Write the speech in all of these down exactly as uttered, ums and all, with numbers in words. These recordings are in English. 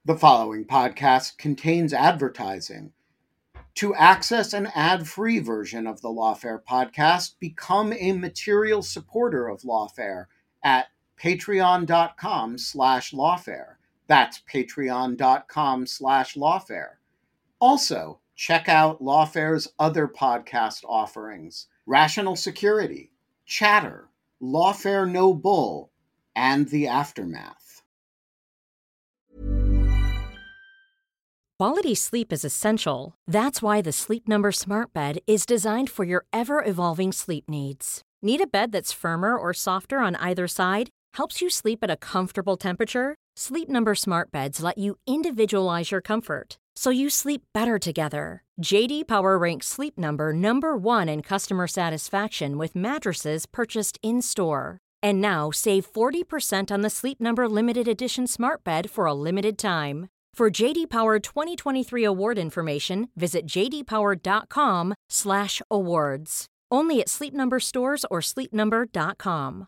The following podcast contains advertising. To access an ad-free version of the Lawfare podcast, become a material supporter of Lawfare at patreon.com slash lawfare. That's patreon.com slash lawfare. Also, check out Lawfare's other podcast offerings: Rational Security, Chatter, Lawfare No Bull, and The Aftermath. Quality sleep is essential. That's why the Sleep Number Smart Bed is designed for your ever-evolving sleep needs. Need a bed that's firmer or softer on either side? Helps you sleep at a comfortable temperature? Sleep Number Smart Beds let you individualize your comfort, so you sleep better together. J D Power ranks Sleep Number number one in customer satisfaction with mattresses purchased in-store. And now save forty percent on the Sleep Number Limited Edition Smart Bed for a limited time. For J D Power twenty twenty-three award information, visit jdpower.com slash awards. Only at Sleep Number stores or sleep number dot com.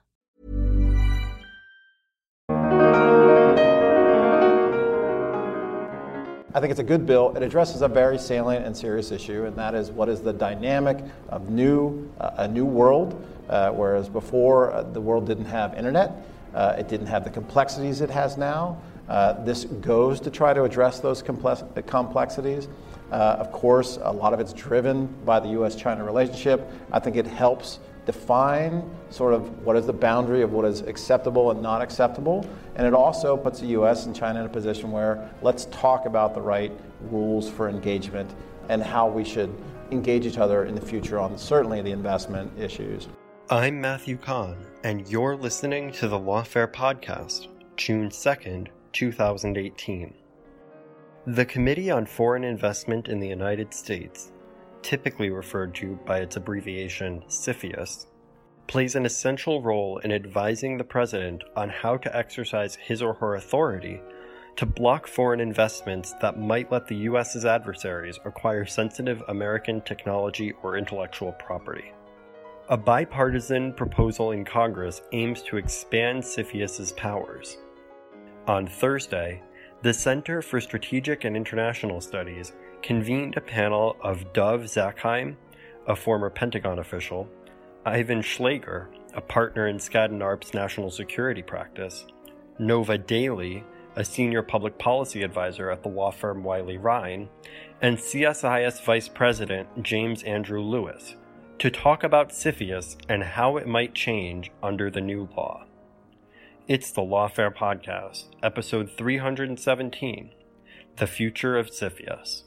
I think it's a good bill. It addresses a very salient and serious issue, and that is what is the dynamic of new uh, a new world, uh, whereas before uh, the world didn't have internet, uh, it didn't have the complexities it has now. Uh, this goes to try to address those complex- complexities. Uh, of course, a lot of it's driven by the U S China relationship. I think it helps define sort of what is the boundary of what is acceptable and not acceptable. And it also puts the U S and China in a position where let's talk about the right rules for engagement and how we should engage each other in the future on certainly the investment issues. I'm Matthew Kahn, and you're listening to the Lawfare Podcast, June second, two thousand eighteen. The Committee on Foreign Investment in the United States, typically referred to by its abbreviation CFIUS, plays an essential role in advising the President on how to exercise his or her authority to block foreign investments that might let the U S's adversaries acquire sensitive American technology or intellectual property. A bipartisan proposal in Congress aims to expand CFIUS's powers. On Thursday, the Center for Strategic and International Studies convened a panel of Dov Zakheim, a former Pentagon official, Ivan Schlager, a partner in Skadden Arp's national security practice, Nova Daly, a senior public policy advisor at the law firm Wiley Rein, and C S I S Vice President James Andrew Lewis, to talk about CFIUS and how it might change under the new law. It's the Lawfare Podcast, episode three hundred seventeen, The Future of CFIUS.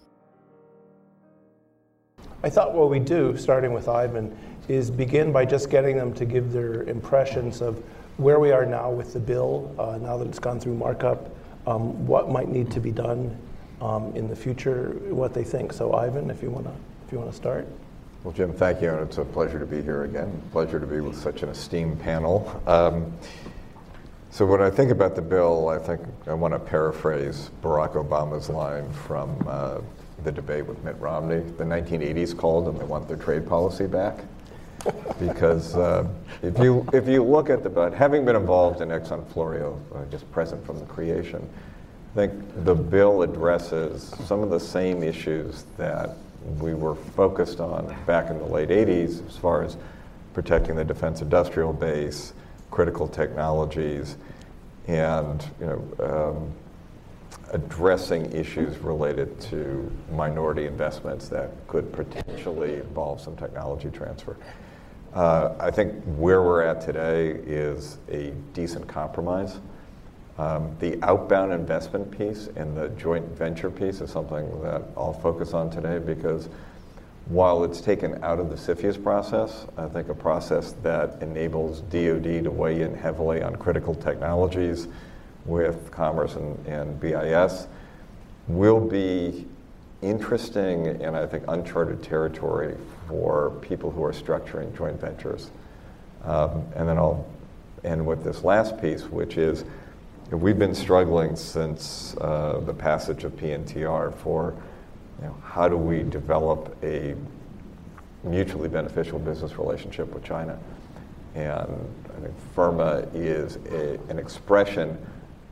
I thought what we do, starting with Ivan, is begin by just getting them to give their impressions of where we are now with the bill, uh, now that it's gone through markup, um, what might need to be done um, in the future, what they think. So Ivan, if you want to if you want to start. Well, Jim, thank you, and it's a pleasure to be here again. Pleasure to be with such an esteemed panel. Um, So when I think about the bill, I think I want to paraphrase Barack Obama's line from uh, the debate with Mitt Romney. The nineteen eighties called and they want their trade policy back. Because uh, if you if you look at the, but having been involved in Exxon Florio, uh, just present from the creation, I think the bill addresses some of the same issues that we were focused on back in the late eighties as far as protecting the defense industrial base, critical technologies, and you know, um, addressing issues related to minority investments that could potentially involve some technology transfer. Uh, I think where we're at today is a decent compromise. Um, the outbound investment piece and the joint venture piece is something that I'll focus on today because while it's taken out of the CFIUS process, I think a process that enables D O D to weigh in heavily on critical technologies with Commerce and, and B I S will be interesting and I think uncharted territory for people who are structuring joint ventures. Um, and then I'll end with this last piece, which is we've been struggling since uh, the passage of P N T R for You know, how do we develop a mutually beneficial business relationship with China? And I think FIRMA is a, an expression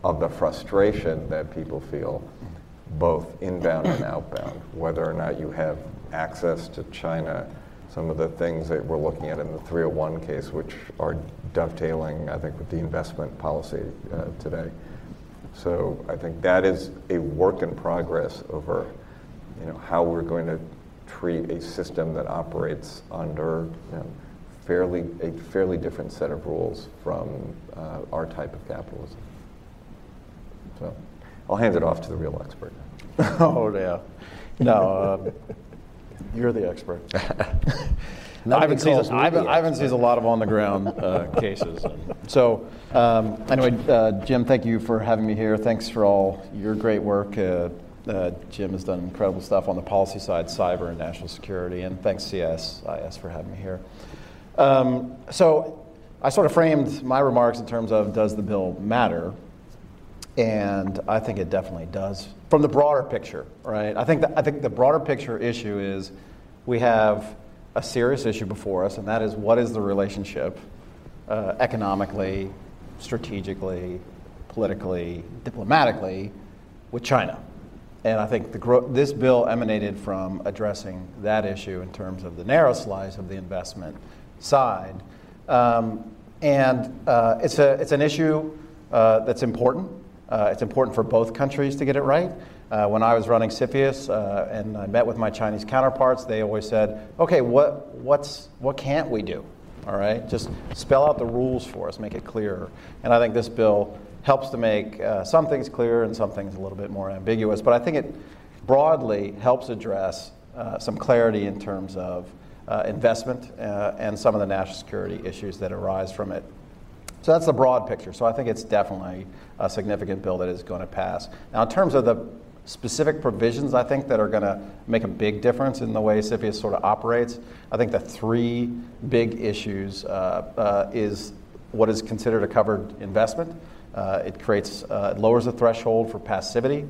of the frustration that people feel, both inbound and outbound, whether or not you have access to China, some of the things that we're looking at in the three oh one case, which are dovetailing, I think, with the investment policy uh, today. So I think that is a work in progress over, you know, how we're going to treat a system that operates under, you know, fairly a fairly different set of rules from uh, our type of capitalism. So I'll hand it off to the real expert. Oh yeah, no, uh, you're the expert. Ivan sees, Ivan, Ivan sees a lot of on-the-ground uh, cases. So um, anyway, uh, Jim, thank you for having me here. Thanks for all your great work. Uh, uh, Jim has done incredible stuff on the policy side, cyber and national security, and thanks C S I S for having me here. Um, so I sort of framed my remarks in terms of, does the bill matter? And I think it definitely does. From the broader picture, right? I think that, I think the broader picture issue is we have a serious issue before us, and that is, what is the relationship uh, economically, strategically, politically, diplomatically with China? And I think the gro- this bill emanated from addressing that issue in terms of the narrow slice of the investment side. Um, and uh, it's, a, it's an issue uh, that's important. Uh, it's important for both countries to get it right. Uh, when I was running CFIUS uh, and I met with my Chinese counterparts, they always said, okay, what, what's, what can't we do? All right, just spell out the rules for us, make it clearer. And I think this bill helps to make uh, some things clear and some things a little bit more ambiguous. But I think it broadly helps address uh, some clarity in terms of uh, investment uh, and some of the national security issues that arise from it. So that's the broad picture. So I think it's definitely a significant bill that is going to pass. Now, in terms of the specific provisions, I think, that are going to make a big difference in the way CFIUS sort of operates, I think the three big issues uh, uh, is what is considered a covered investment. Uh, it creates, uh, it lowers the threshold for passivity.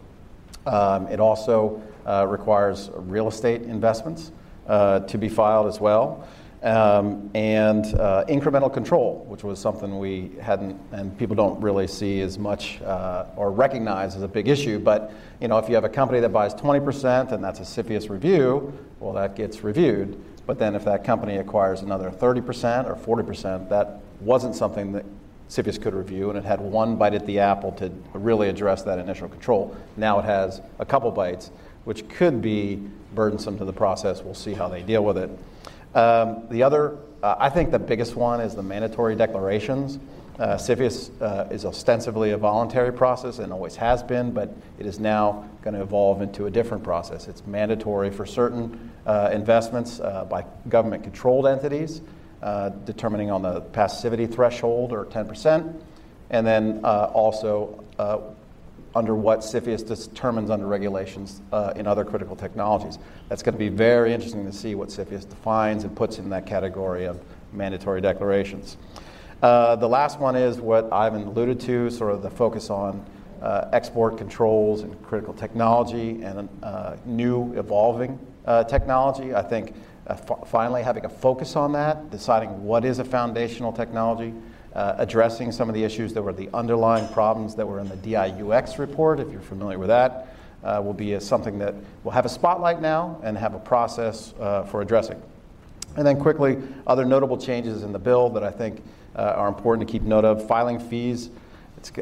Um, it also uh, requires real estate investments uh, to be filed as well. Um, and uh, incremental control, which was something we hadn't, and people don't really see as much uh, or recognize as a big issue. But you know, if you have a company that buys twenty percent and that's a CFIUS review, well, that gets reviewed. But then if that company acquires another thirty percent or forty percent, that wasn't something that CFIUS could review, and it had one bite at the apple to really address that initial control. Now it has a couple bites, which could be burdensome to the process. We'll see how they deal with it. Um, the other, uh, I think the biggest one is the mandatory declarations. Uh, CFIUS uh, is ostensibly a voluntary process and always has been, but it is now going to evolve into a different process. It's mandatory for certain uh, investments uh, by government-controlled entities, uh, determining on the passivity threshold or ten percent, and then uh, also uh, under what CFIUS determines under regulations uh, in other critical technologies. That's going to be very interesting to see what CFIUS defines and puts in that category of mandatory declarations. Uh, the last one is what Ivan alluded to, sort of the focus on uh, export controls and critical technology and uh, new evolving uh, technology. I think uh, f- finally having a focus on that, deciding what is a foundational technology, Uh, addressing some of the issues that were the underlying problems that were in the D I U X report, if you're familiar with that, uh, will be a, something that will have a spotlight now and have a process uh, for addressing. And then quickly, other notable changes in the bill that I think uh, are important to keep note of. Filing fees. It's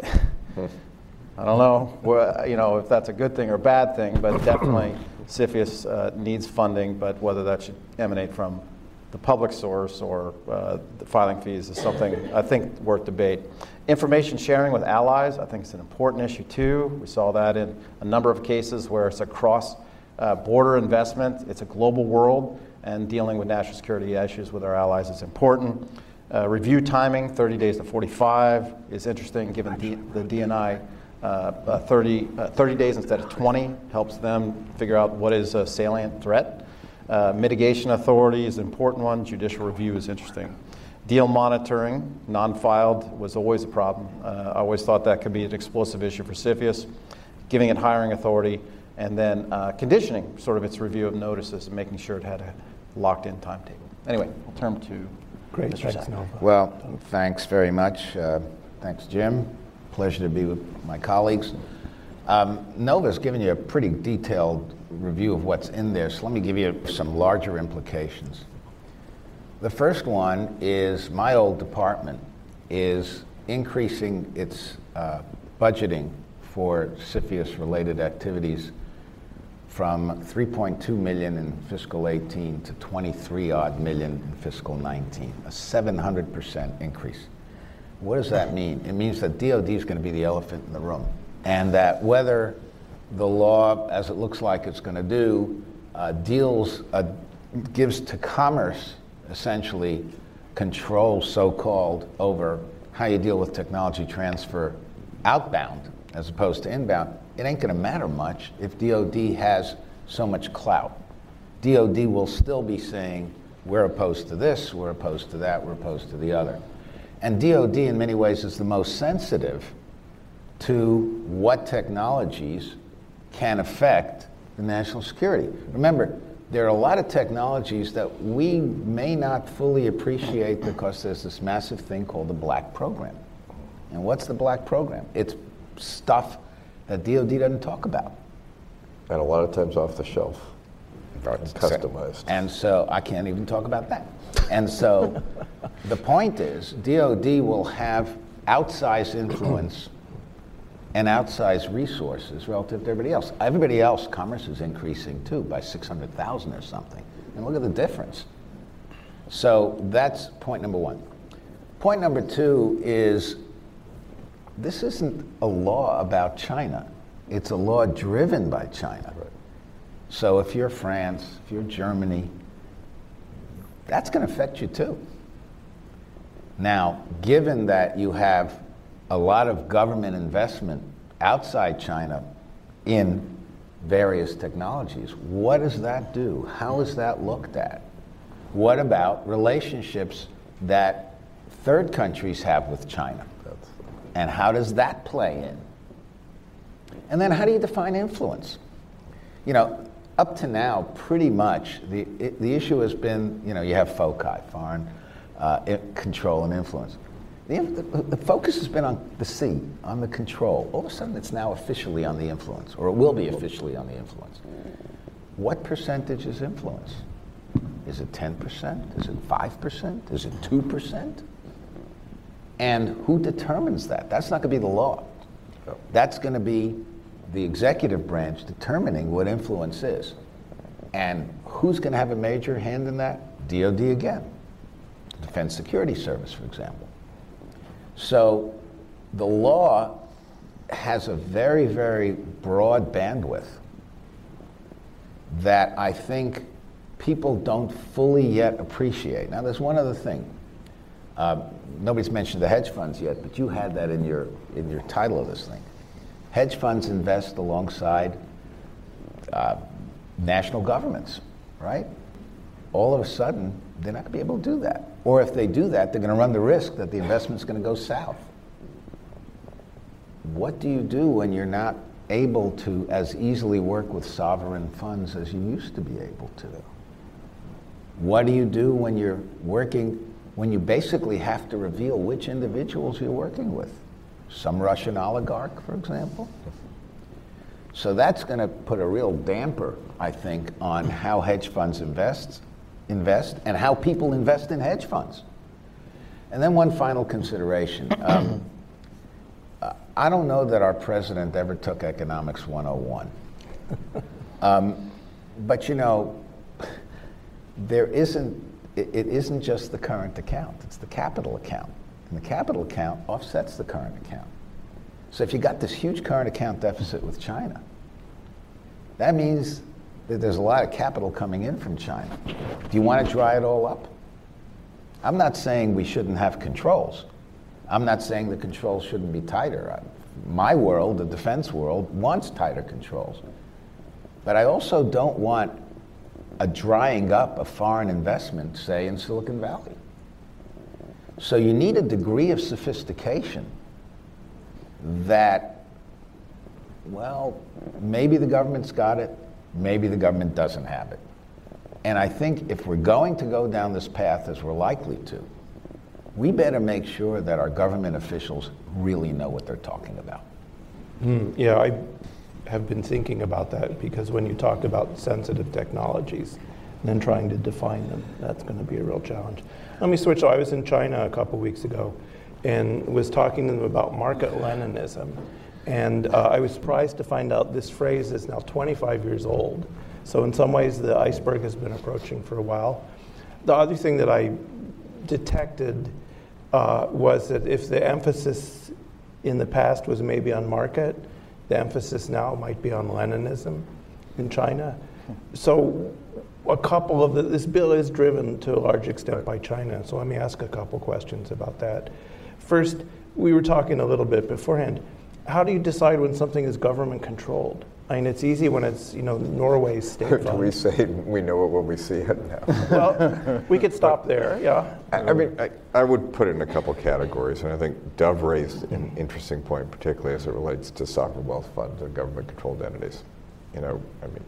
I don't know, you know, if that's a good thing or a bad thing, but definitely CFIUS uh, needs funding, but whether that should emanate from the public source or uh, the filing fees is something I think worth debate. Information sharing with allies, I think it's an important issue too. We saw that in a number of cases where it's a cross-border uh, investment. It's a global world, and dealing with national security issues with our allies is important. Uh, review timing, thirty days to forty-five, is interesting given D- the D N I. Uh, uh, thirty, uh, thirty days instead of twenty helps them figure out what is a salient threat. Uh, mitigation authority is an important one. Judicial review is interesting. Deal monitoring, non-filed, was always a problem. Uh, I always thought that could be an explosive issue for CFIUS. Giving it hiring authority, and then uh, conditioning sort of its review of notices and making sure it had a locked-in timetable. Anyway, I'll turn to Great, Mister thanks, Sack. Nova. Well, thanks very much. Uh, thanks, Jim. Pleasure to be with my colleagues. Um, Nova's given you a pretty detailed review of what's in there, so let me give you some larger implications. The first one is my old department is increasing its uh, budgeting for CFIUS-related activities from three point two million in fiscal eighteen to twenty-three odd million in fiscal nineteen, a seven hundred percent increase. What does that mean? It means that D O D is going to be the elephant in the room, and that whether the law, as it looks like it's going to do, uh, deals, uh, gives to commerce essentially control, so-called, over how you deal with technology transfer outbound as opposed to inbound, it ain't going to matter much if D O D has so much clout. D O D will still be saying, we're opposed to this, we're opposed to that, we're opposed to the other. And D O D in many ways is the most sensitive to what technologies can affect the national security. Remember, there are a lot of technologies that we may not fully appreciate because there's this massive thing called the black program. And what's the black program? It's stuff that D O D doesn't talk about. And a lot of times off the shelf, and customized. And so I can't even talk about that. And so the point is, D O D will have outsized influence and outsized resources relative to everybody else. Everybody else, commerce is increasing too by six hundred thousand or something. And look at the difference. So that's point number one. Point number two is, this isn't a law about China. It's a law driven by China. Right. So if you're France, if you're Germany, that's going to affect you too. Now, given that you have a lot of government investment outside China in various technologies, what does that do? How is that looked at? What about relationships that third countries have with China? And how does that play in? And then how do you define influence? You know, up to now, pretty much, the it, the issue has been, you know, you have FOCI, foreign uh, control and influence. The, the, the focus has been on the C, on the control. All of a sudden, it's now officially on the influence, or it will be officially on the influence. What percentage is influence? Is it ten percent? Is it five percent? Is it two percent? And who determines that? That's not going to be the law. That's going to be the executive branch determining what influence is. And who's going to have a major hand in that? D O D again. Defense Security Service, for example. So the law has a very, very broad bandwidth that I think people don't fully yet appreciate. Now, there's one other thing. Uh, nobody's mentioned the hedge funds yet, but you had that in your in your title of this thing. Hedge funds invest alongside uh, national governments, right? All of a sudden, they're not going to be able to do that. Or if they do that, they're going to run the risk that the investment's going to go south. What do you do when you're not able to as easily work with sovereign funds as you used to be able to? What do you do when you're working when you basically have to reveal which individuals you're working with? Some Russian oligarch, for example. So that's going to put a real damper, I think, on how hedge funds invest, invest and how people invest in hedge funds. And then one final consideration. Um, I don't know that our president ever took Economics one oh one. Um, but, you know, there isn't It, it isn't just the current account, it's the capital account. And the capital account offsets the current account. So if you got this huge current account deficit with China, that means that there's a lot of capital coming in from China. Do you want to dry it all up? I'm not saying we shouldn't have controls. I'm not saying the controls shouldn't be tighter. My world, the defense world, wants tighter controls. But I also don't want a drying up of foreign investment, say, in Silicon Valley. So you need a degree of sophistication that, well, maybe the government's got it, maybe the government doesn't have it. And I think if we're going to go down this path, as we're likely to, we better make sure that our government officials really know what they're talking about. Mm, yeah, I have been thinking about that, because when you talk about sensitive technologies and then trying to define them, that's going to be a real challenge. Let me switch. I was in China a couple weeks ago and was talking to them about market Leninism. And uh, I was surprised to find out this phrase is now twenty-five years old. So in some ways, the iceberg has been approaching for a while. The other thing that I detected uh, was that if the emphasis in the past was maybe on market, the emphasis now might be on Leninism in China. So a couple of the, this bill is driven to a large extent by China. So let me ask a couple questions about that. First, we were talking a little bit beforehand. How do you decide when something is government controlled? I mean, it's easy when it's, you know, Norway's state Do fund. we say we know it when we see it now? Well, we could stop there, yeah. I, I mean, I, I would put it in a couple categories, and I think Dov raised an interesting point, particularly as it relates to sovereign wealth funds and government-controlled entities. You know, I mean,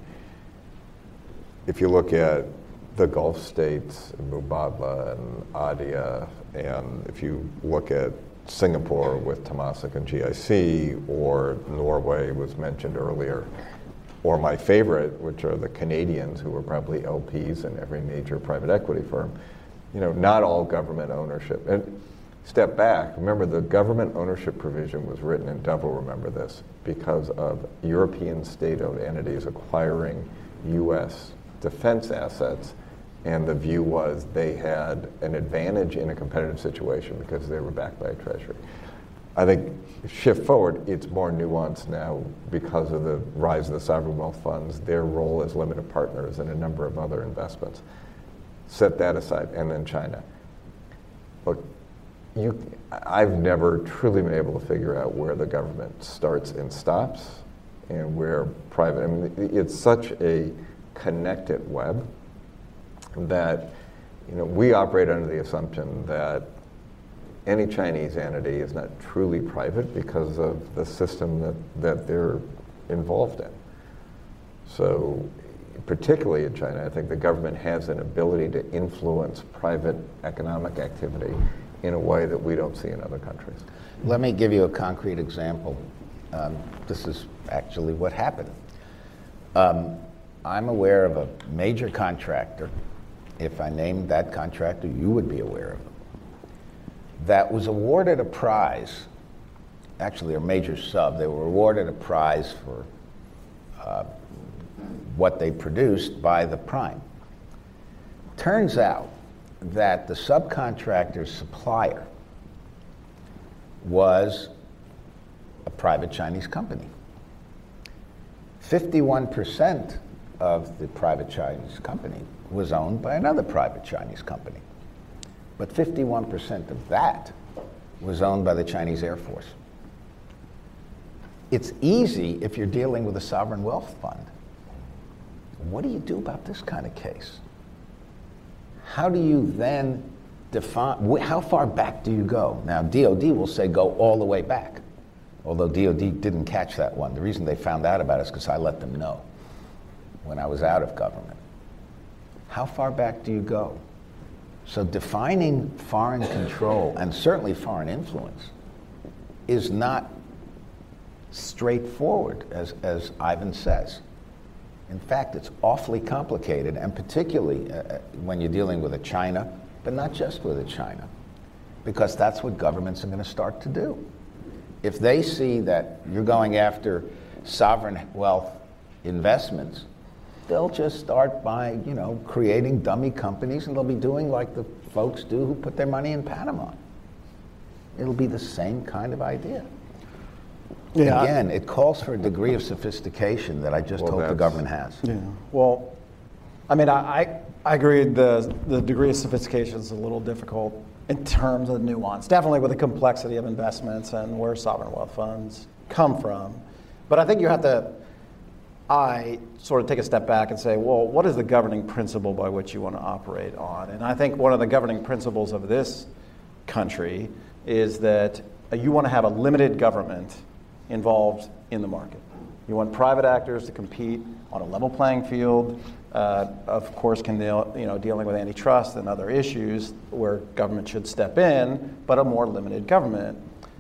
if you look at the Gulf states, Mubadala and Adia, and if you look at Singapore with Temasek and G I C, or Norway was mentioned earlier, or my favorite, which are the Canadians, who are probably L Ps in every major private equity firm. You know, not all government ownership. And step back, remember the government ownership provision was written, and Dov will remember this, because of European state-owned entities acquiring U S defense assets. And the view was they had an advantage in a competitive situation because they were backed by a treasury. I think shift forward, it's more nuanced now because of the rise of the sovereign wealth funds, their role as limited partners and a number of other investments. Set that aside, and then China. Look, you, I've never truly been able to figure out where the government starts and stops and where private, I mean, it's such a connected web that, you know, we operate under the assumption that any Chinese entity is not truly private because of the system that, that they're involved in. So particularly in China, I think the government has an ability to influence private economic activity in a way that we don't see in other countries. Let me give you a concrete example. Um, this is actually what happened. Um, I'm aware of a major contractor. If I named that contractor, you would be aware of it, that was awarded a prize, actually a major sub, they were awarded a prize for uh, what they produced by the prime. Turns out that the subcontractor's supplier was a private Chinese company. fifty-one percent of the private Chinese company was owned by another private Chinese company. But fifty-one percent of that was owned by the Chinese Air Force. It's easy if you're dealing with a sovereign wealth fund. What do you do about this kind of case? How do you then define, how far back do you go? Now, D O D will say go all the way back, although D O D didn't catch that one. The reason they found out about it is because I let them know when I was out of government. How far back do you go? So defining foreign control, and certainly foreign influence, is not straightforward, as, as Ivan says. In fact, it's awfully complicated, and particularly uh, when you're dealing with a China, but not just with a China, because that's what governments are going to start to do. If they see that you're going after sovereign wealth investments, they'll just start by, you know, creating dummy companies, and they'll be doing like the folks do who put their money in Panama. It'll be the same kind of idea. Yeah. Again, it calls for a degree of sophistication that I just well, hope the government has. Yeah. Well, I mean, I, I agree the, the degree of sophistication is a little difficult in terms of the nuance, definitely with the complexity of investments and where sovereign wealth funds come from. But I think you have to, I sort of take a step back and say, well, what is the governing principle by which you want to operate on? And I think one of the governing principles of this country is that you want to have a limited government involved in the market. You want private actors to compete on a level playing field. Uh, of course, can deal, you know, dealing with antitrust and other issues where government should step in, but a more limited government.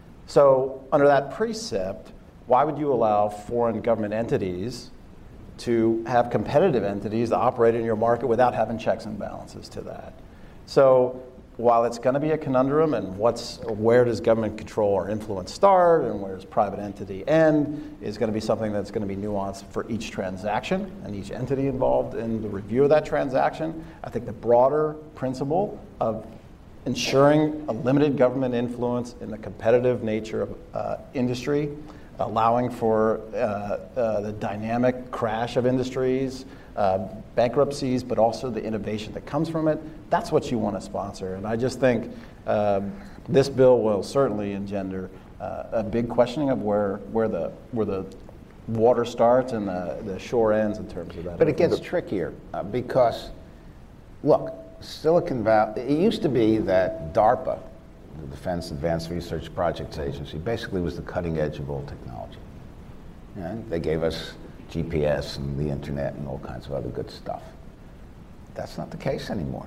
So under that precept, why would you allow foreign government entities to have competitive entities that operate in your market without having checks and balances to that? So while it's going to be a conundrum, and what's where does government control or influence start, and where does private entity end, is going to be something that's going to be nuanced for each transaction and each entity involved in the review of that transaction. I think the broader principle of ensuring a limited government influence in the competitive nature of uh, industry, allowing for uh, uh, the dynamic crash of industries, uh, bankruptcies, but also the innovation that comes from it, that's what you want to sponsor. And I just think um, this bill will certainly engender uh, a big questioning of where where the where the water starts and the, the shore ends in terms of that. But it gets trickier uh, because, look, Silicon Valley, it used to be that DARPA, the Defense Advanced Research Projects Agency, basically was the cutting edge of all technology. You know, they gave us G P S and the internet and all kinds of other good stuff. That's not the case anymore.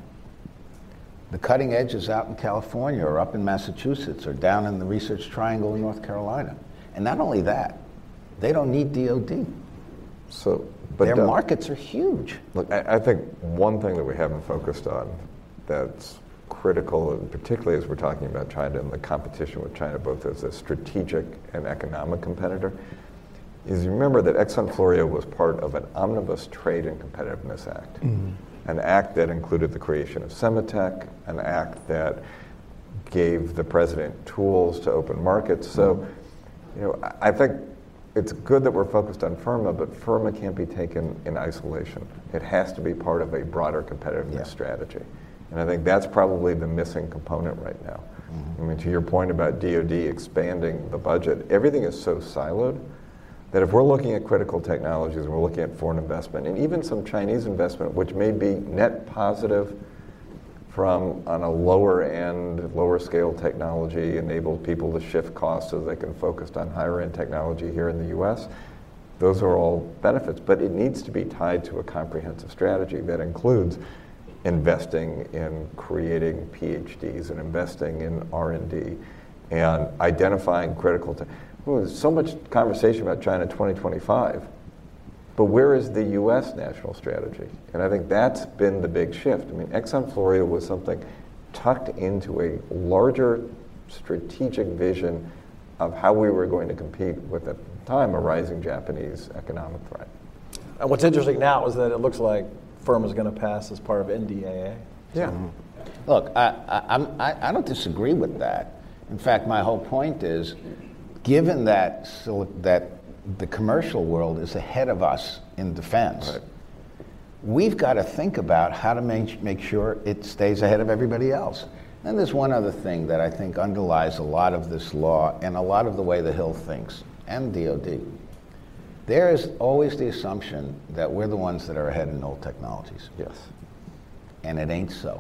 The cutting edge is out in California or up in Massachusetts or down in the Research Triangle in North Carolina. And not only that, they don't need D O D. So, but Their Doug, markets are huge. Look, I, I think one thing that we haven't focused on that's critical, and particularly as we're talking about China and the competition with China, both as a strategic and economic competitor, is you remember that Exxon Florio was part of an Omnibus Trade and Competitiveness Act, mm-hmm. an act that included the creation of Sematech, an act that gave the president tools to open markets. So, you know, I think it's good that we're focused on FIRMA, but FIRMA can't be taken in isolation. It has to be part of a broader competitiveness yeah. strategy. And I think that's probably the missing component right now. Mm-hmm. I mean, to your point about D O D expanding the budget, everything is so siloed that if we're looking at critical technologies, and we're looking at foreign investment, and even some Chinese investment, which may be net positive from on a lower end, lower scale technology, enables people to shift costs so they can focus on higher end technology here in the U S, those are all benefits, but it needs to be tied to a comprehensive strategy that includes investing in creating P H Ds and investing in R and D and identifying critical te- well, there's so much conversation about China twenty twenty-five, but where is the U S national strategy? And I think that's been the big shift. I mean, Exxon Florio was something tucked into a larger strategic vision of how we were going to compete with, at the time, a rising Japanese economic threat. And what's interesting now is that it looks like FIRMA is going to pass as part of N D A A. Yeah. Mm-hmm. Look, I, I, I'm, I, I don't disagree with that. In fact, my whole point is, given that that the commercial world is ahead of us in defense, right. we've got to think about how to make, make sure it stays ahead of everybody else. And there's one other thing that I think underlies a lot of this law and a lot of the way the Hill thinks, and D O D. There is always the assumption that we're the ones that are ahead in old technologies. Yes. And it ain't so.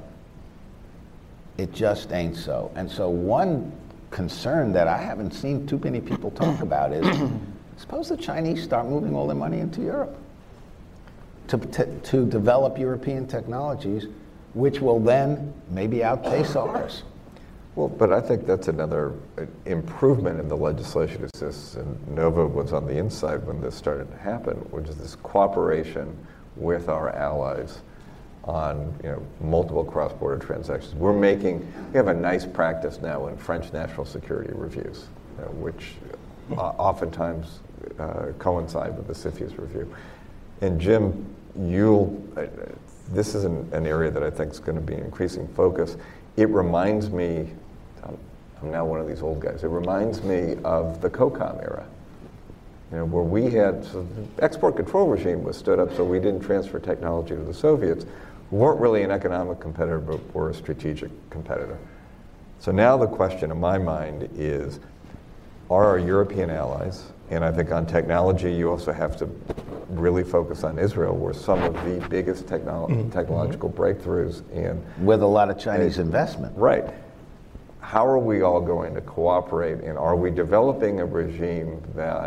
It just ain't so. And so one concern that I haven't seen too many people talk about is, suppose the Chinese start moving all their money into Europe to, to, to develop European technologies, which will then maybe outpace ours. Well, but I think that's another improvement in the legislation. Is this, and Nova was on the inside when this started to happen, which is this cooperation with our allies on, you know, multiple cross-border transactions. We're making, we have a nice practice now in French national security reviews, you know, which uh, oftentimes uh, coincide with the CFIUS review. And Jim, you'll, uh, this is an, an area that I think is going to be an increasing focus. It reminds me, I'm, I'm now one of these old guys, it reminds me of the COCOM era, you know, where we had, so the export control regime was stood up so we didn't transfer technology to the Soviets, who weren't really an economic competitor, but were a strategic competitor. So now the question in my mind is, are our European allies, and I think on technology you also have to really focus on Israel, where some of the biggest technolo- mm-hmm. technological breakthroughs in... With a lot of Chinese and, investment. Right. How are we all going to cooperate, and are we developing a regime that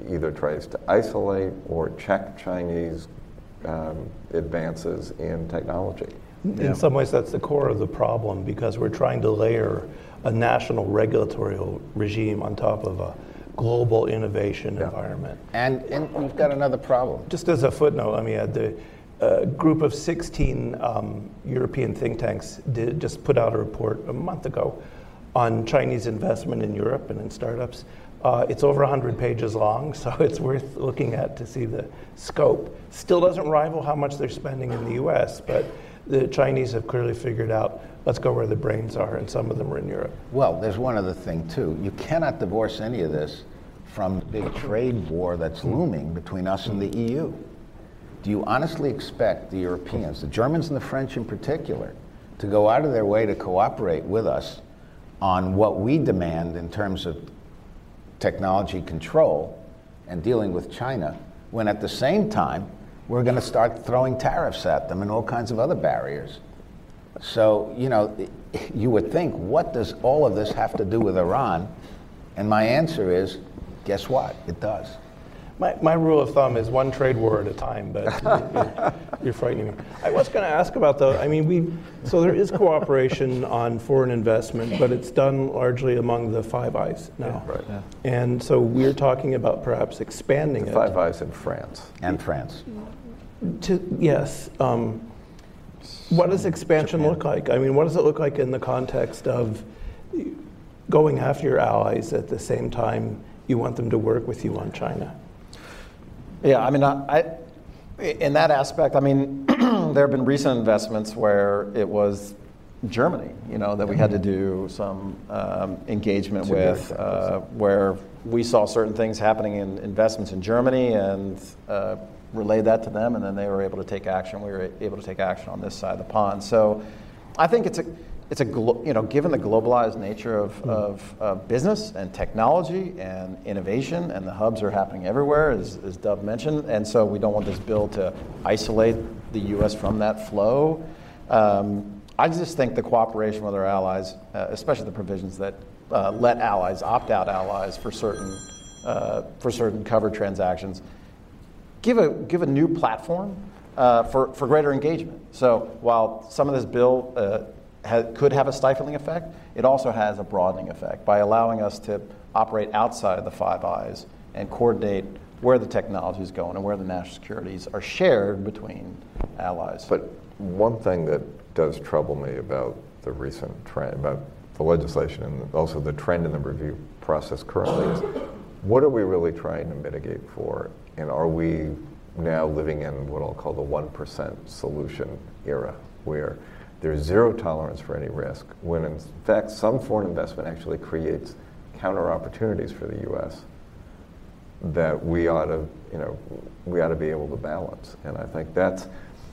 either tries to isolate or check Chinese um, advances in technology. In Yeah. some ways, that's the core of the problem, because we're trying to layer a national regulatory regime on top of a global innovation Yeah. environment. And, and we've got another problem. Just as a footnote, let me add, the uh, group of sixteen um, European think tanks did just put out a report a month ago on Chinese investment in Europe and in startups. Uh, it's over one hundred pages long, so it's worth looking at to see the scope. Still doesn't rival how much they're spending in the U S, but the Chinese have clearly figured out, let's go where the brains are, and some of them are in Europe. Well, there's one other thing, too. You cannot divorce any of this from the big trade war that's looming between us and the E U. Do you honestly expect the Europeans, the Germans and the French in particular, to go out of their way to cooperate with us on what we demand in terms of technology control and dealing with China, when at the same time we're going to start throwing tariffs at them and all kinds of other barriers? So, you know, you would think, what does all of this have to do with Iran? And my answer is, guess what? It does. My, my rule of thumb is one trade war at a time, but you're, you're frightening me. I was going to ask about the, I mean, we, so there is cooperation on foreign investment, but it's done largely among the Five Eyes now. Right. Yeah. And so we're talking about perhaps expanding The it. Five Eyes in France. And France. To, yes. Um, what does expansion Japan. look like? I mean, what does it look like in the context of going after your allies at the same time you want them to work with you on China? Yeah, I mean, I, I, in that aspect, I mean, there have been recent investments where it was Germany, you know, that we had to do some um, engagement with, uh, where we saw certain things happening in investments in Germany and uh, relayed that to them, and then they were able to take action. We were able to take action on this side of the pond. So I think it's a, it's a glo- you know, given the globalized nature of, mm. of uh, business and technology and innovation, and the hubs are happening everywhere, as, as Dov mentioned, and so we don't want this bill to isolate the U S from that flow. Um, I just think the cooperation with our allies, uh, especially the provisions that uh, let allies opt out allies for certain uh, for certain covered transactions, give a give a new platform uh, for for greater engagement. So while some of this bill uh, ha- could have a stifling effect, it also has a broadening effect by allowing us to operate outside of the Five Eyes and coordinate where the technology is going and where the national securities are shared between allies. But one thing that does trouble me about the recent trend, about the legislation and also the trend in the review process currently is, what are we really trying to mitigate for? And are we now living in what I'll call the one percent solution era, where there's zero tolerance for any risk, when in fact some foreign investment actually creates counter opportunities for the U S that we ought to, you know, we ought to be able to balance. And I think that's,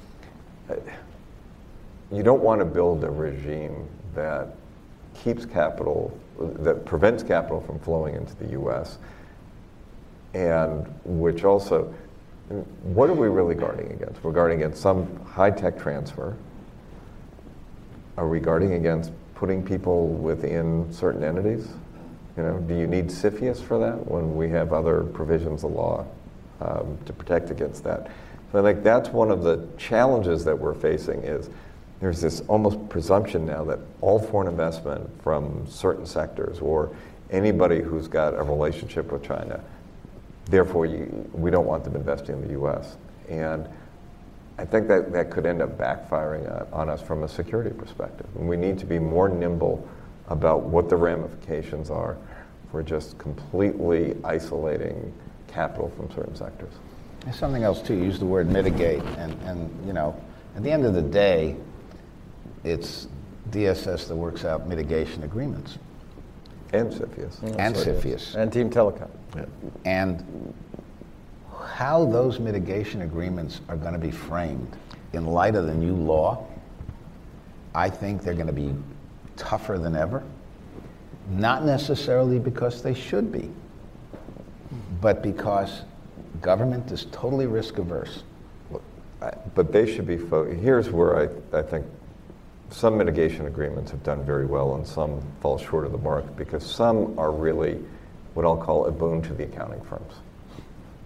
you don't want to build a regime that keeps capital, that prevents capital from flowing into the U S, and which also, what are we really guarding against? We're guarding against some high-tech transfer. Are we guarding against putting people within certain entities? You know, do you need CFIUS for that when we have other provisions of law um, to protect against that? So I think that's one of the challenges that we're facing is there's this almost presumption now that all foreign investment from certain sectors or anybody who's got a relationship with China, therefore you, we don't want them investing in the U S. And I think that that could end up backfiring on us from a security perspective. And we need to be more nimble about what the ramifications are for just completely isolating capital from certain sectors. There's something else too. You use the word mitigate, and, and you know, at the end of the day, it's D S S that works out mitigation agreements. And CFIUS. Mm-hmm. And CFIUS. And Team Telecom. Yeah. And how those mitigation agreements are going to be framed in light of the new law, I think they're going to be tougher than ever. Not necessarily because they should be, but because government is totally risk averse. But they should be, fo- here's where I, I think some mitigation agreements have done very well and some fall short of the mark because some are really what I'll call a boon to the accounting firms.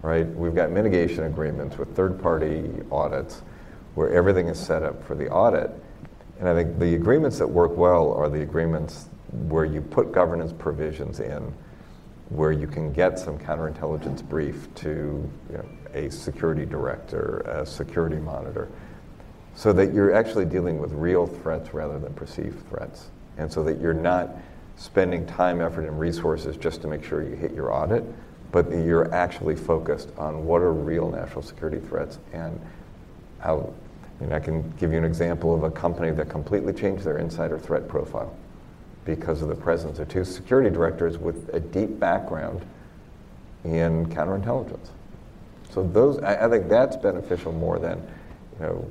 right? We've got mitigation agreements with third-party audits where everything is set up for the audit. And I think the agreements that work well are the agreements where you put governance provisions in, where you can get some counterintelligence brief to you know, a security director, a security monitor, so that you're actually dealing with real threats rather than perceived threats. And so that you're not spending time, effort, and resources just to make sure you hit your audit, but that you're actually focused on what are real national security threats and how. I mean, I can give you an example of a company that completely changed their insider threat profile because of the presence of two security directors with a deep background in counterintelligence. So those, I, I think that's beneficial more than, you know,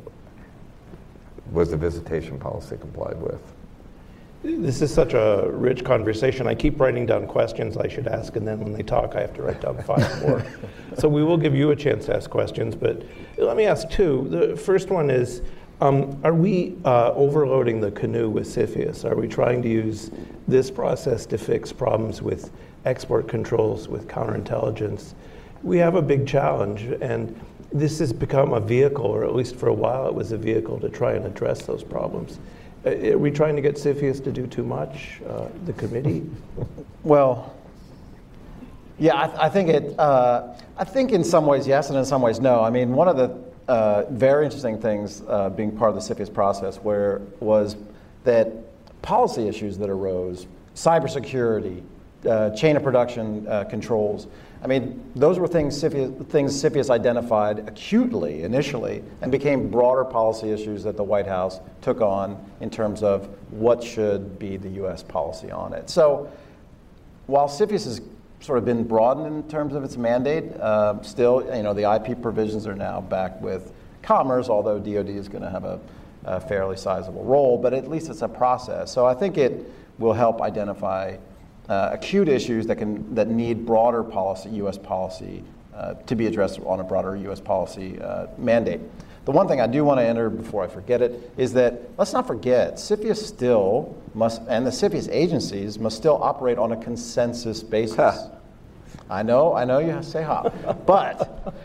was the visitation policy complied with. This is such a rich conversation. I keep writing down questions I should ask, and then when they talk, I have to write down five more. So we will give you a chance to ask questions, but let me ask two. The first one is, um, are we uh, overloading the canoe with CFIUS? Are we trying to use this process to fix problems with export controls, with counterintelligence? We have a big challenge, and this has become a vehicle, or at least for a while it was a vehicle to try and address those problems. Are we trying to get CFIUS to do too much, uh, the committee? Well, yeah, I, th- I think it. Uh, I think in some ways yes, and in some ways no. I mean, one of the uh, very interesting things uh, being part of the CFIUS process, where was that policy issues that arose, cybersecurity, uh, chain of production uh, controls. I mean, those were things CFIUS, things CFIUS identified acutely initially and became broader policy issues that the White House took on in terms of what should be the U S policy on it. So while CFIUS has sort of been broadened in terms of its mandate, uh, still, you know, the I P provisions are now back with Commerce, although D O D is going to have a, a fairly sizable role, but at least it's a process. So I think it will help identify Uh, acute issues that can that need broader policy, U S policy, uh, to be addressed on a broader U S policy uh, mandate. The one thing I do want to enter before I forget it is that let's not forget CFIUS still must, and the CFIUS agencies must still operate on a consensus basis. I know, I know you say ha, but,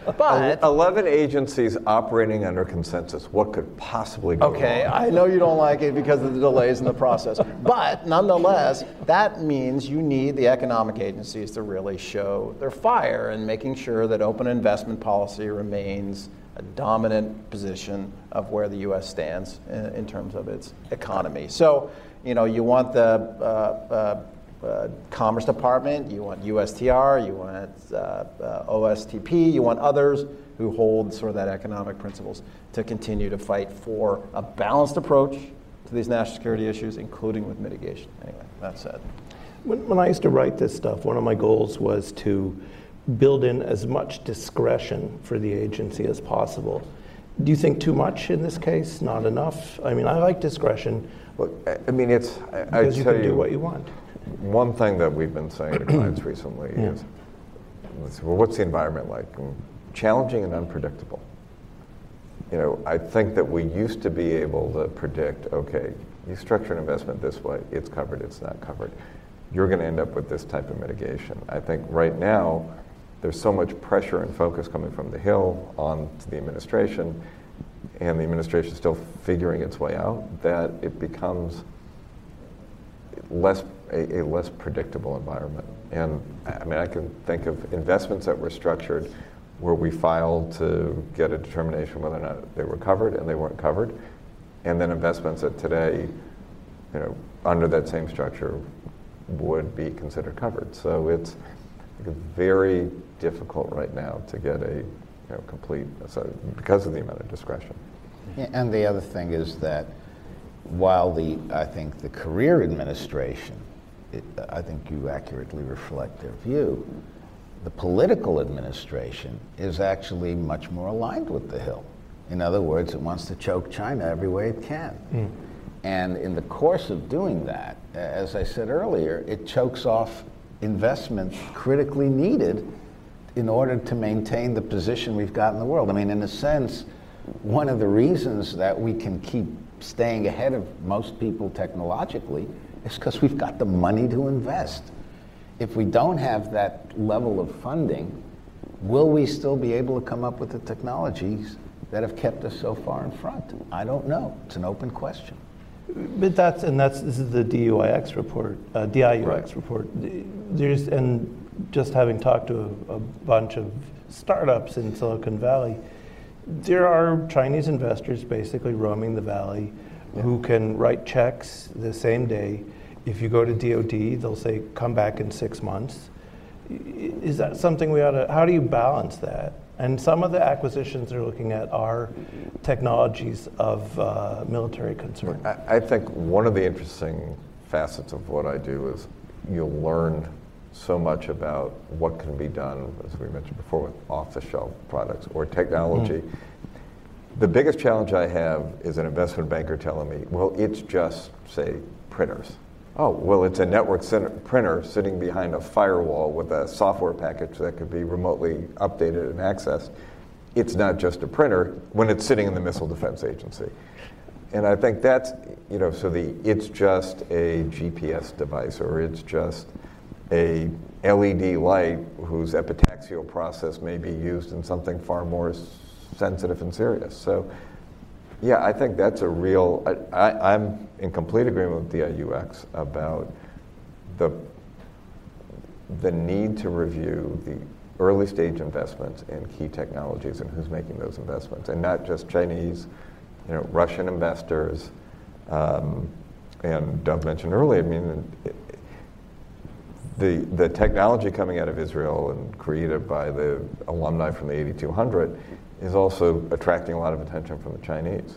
but eleven agencies operating under consensus. What could possibly go okay, wrong? I know you don't like it because of the delays in the process, but nonetheless, that means you need the economic agencies to really show their fire in making sure that open investment policy remains a dominant position of where the U S stands in, in terms of its economy. So, you know, you want the uh, uh, Uh, Commerce Department, you want U S T R, you want uh, uh, O S T P, you want others who hold sort of that economic principles to continue to fight for a balanced approach to these national security issues, including with mitigation. Anyway, that said. When, when I used to write this stuff, one of my goals was to build in as much discretion for the agency as possible. Do you think too much in this case? Not enough? I mean, I like discretion. Well, I mean, it's I, because you tell can you, do what you want. One thing that we've been saying to clients recently yeah. is, well, what's the environment like? Challenging and unpredictable. You know, I think that we used to be able to predict, okay, you structure an investment this way, it's covered, it's not covered. You're going to end up with this type of mitigation. I think right now, there's so much pressure and focus coming from the Hill on to the administration, and the administration is still figuring its way out, that it becomes less a, a less predictable environment. And I mean, I can think of investments that were structured where we filed to get a determination whether or not they were covered and they weren't covered, and then investments that today, you know, under that same structure would be considered covered. So it's very difficult right now to get a you know, complete, so because of the amount of discretion. Yeah, and the other thing is that while the, I think the career administration, it, I think you accurately reflect their view, the political administration is actually much more aligned with the Hill. In other words, it wants to choke China every way it can. Mm. And in the course of doing that, as I said earlier, it chokes off investment critically needed in order to maintain the position we've got in the world. I mean, in a sense, one of the reasons that we can keep staying ahead of most people technologically is because we've got the money to invest. If we don't have that level of funding, will we still be able to come up with the technologies that have kept us so far in front? I don't know. It's an open question. But that's, and that's, this is the D U I X report, uh, D I U X Right. report. There's, and just having talked to a, a bunch of startups in Silicon Valley, there are Chinese investors basically roaming the valley yeah. who can write checks the same day. If you go to D O D, they'll say, come back in six months. Is that something we ought to, how do you balance that? And some of the acquisitions they're looking at are technologies of uh, military concern. I, I think one of the interesting facets of what I do is you'll learn so much about what can be done, as we mentioned before, with off-the-shelf products or technology. Mm. The biggest challenge I have is an investment banker telling me, well, it's just, say, printers. Oh, well, it's a network printer sitting behind a firewall with a software package that could be remotely updated and accessed. It's not just a printer when it's sitting in the Missile Defense Agency. And I think that's, you know, so the it's just a G P S device, or it's just a L E D light whose epitaxial process may be used in something far more sensitive and serious. So, yeah, I think that's a real, I, I, I'm in complete agreement with D I U X about the, the need to review the early stage investments in key technologies and who's making those investments, and not just Chinese, you know, Russian investors. Um, and Dov mentioned earlier, I mean, it, the, the technology coming out of Israel and created by the alumni from the eighty-two hundred is also attracting a lot of attention from the Chinese.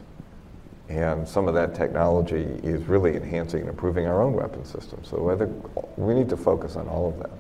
And some of that technology is really enhancing and improving our own weapon system. So I think we need to focus on all of that.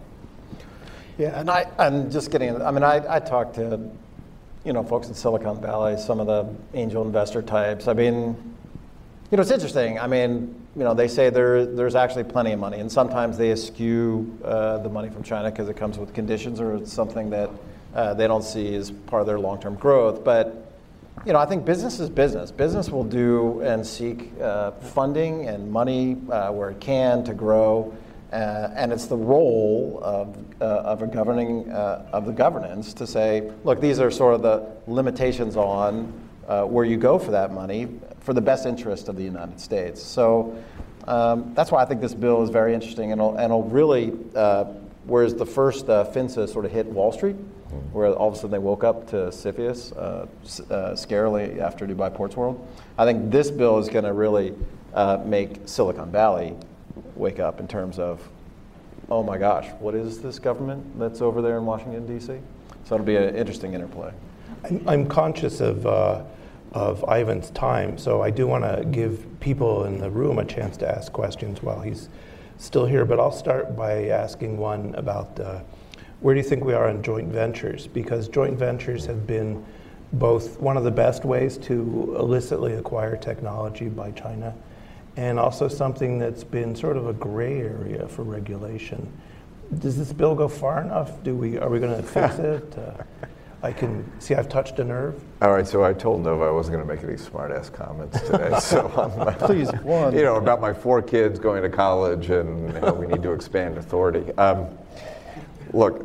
Yeah, and I, I'm just getting, I mean, I, I talked to, you know, folks in Silicon Valley, some of the angel investor types. I mean, you know, it's interesting. I mean, you know, they say there there's actually plenty of money, and sometimes they eschew uh, the money from China because it comes with conditions, or it's something that uh, they don't see as part of their long-term growth. But, you know, I think business is business. Business will do and seek uh, funding and money uh, where it can to grow. Uh, and it's the role of, uh, of a governing uh, of the governance to say, look, these are sort of the limitations on uh, where you go for that money for the best interest of the United States. So um, that's why I think this bill is very interesting, and it'll, and it'll really, uh, whereas the first uh, FINSA sort of hit Wall Street, where all of a sudden they woke up to CFIUS uh, uh, scarily after Dubai Ports World. I think this bill is going to really uh, make Silicon Valley wake up in terms of, oh my gosh, what is this government that's over there in Washington, D C? So it'll be an interesting interplay. I'm, I'm conscious of uh, of Ivan's time, so I do want to give people in the room a chance to ask questions while he's still here, but I'll start by asking one about uh, where do you think we are in joint ventures? Because joint ventures have been both one of the best ways to illicitly acquire technology by China, and also something that's been sort of a gray area for regulation. Does this bill go far enough? Do we, are we going to fix it? Uh, I can see I've touched a nerve. All right, so I told Nova I wasn't going to make any smart-ass comments today. So um, please, one. You know, about my four kids going to college and how we need to expand authority. Um, look,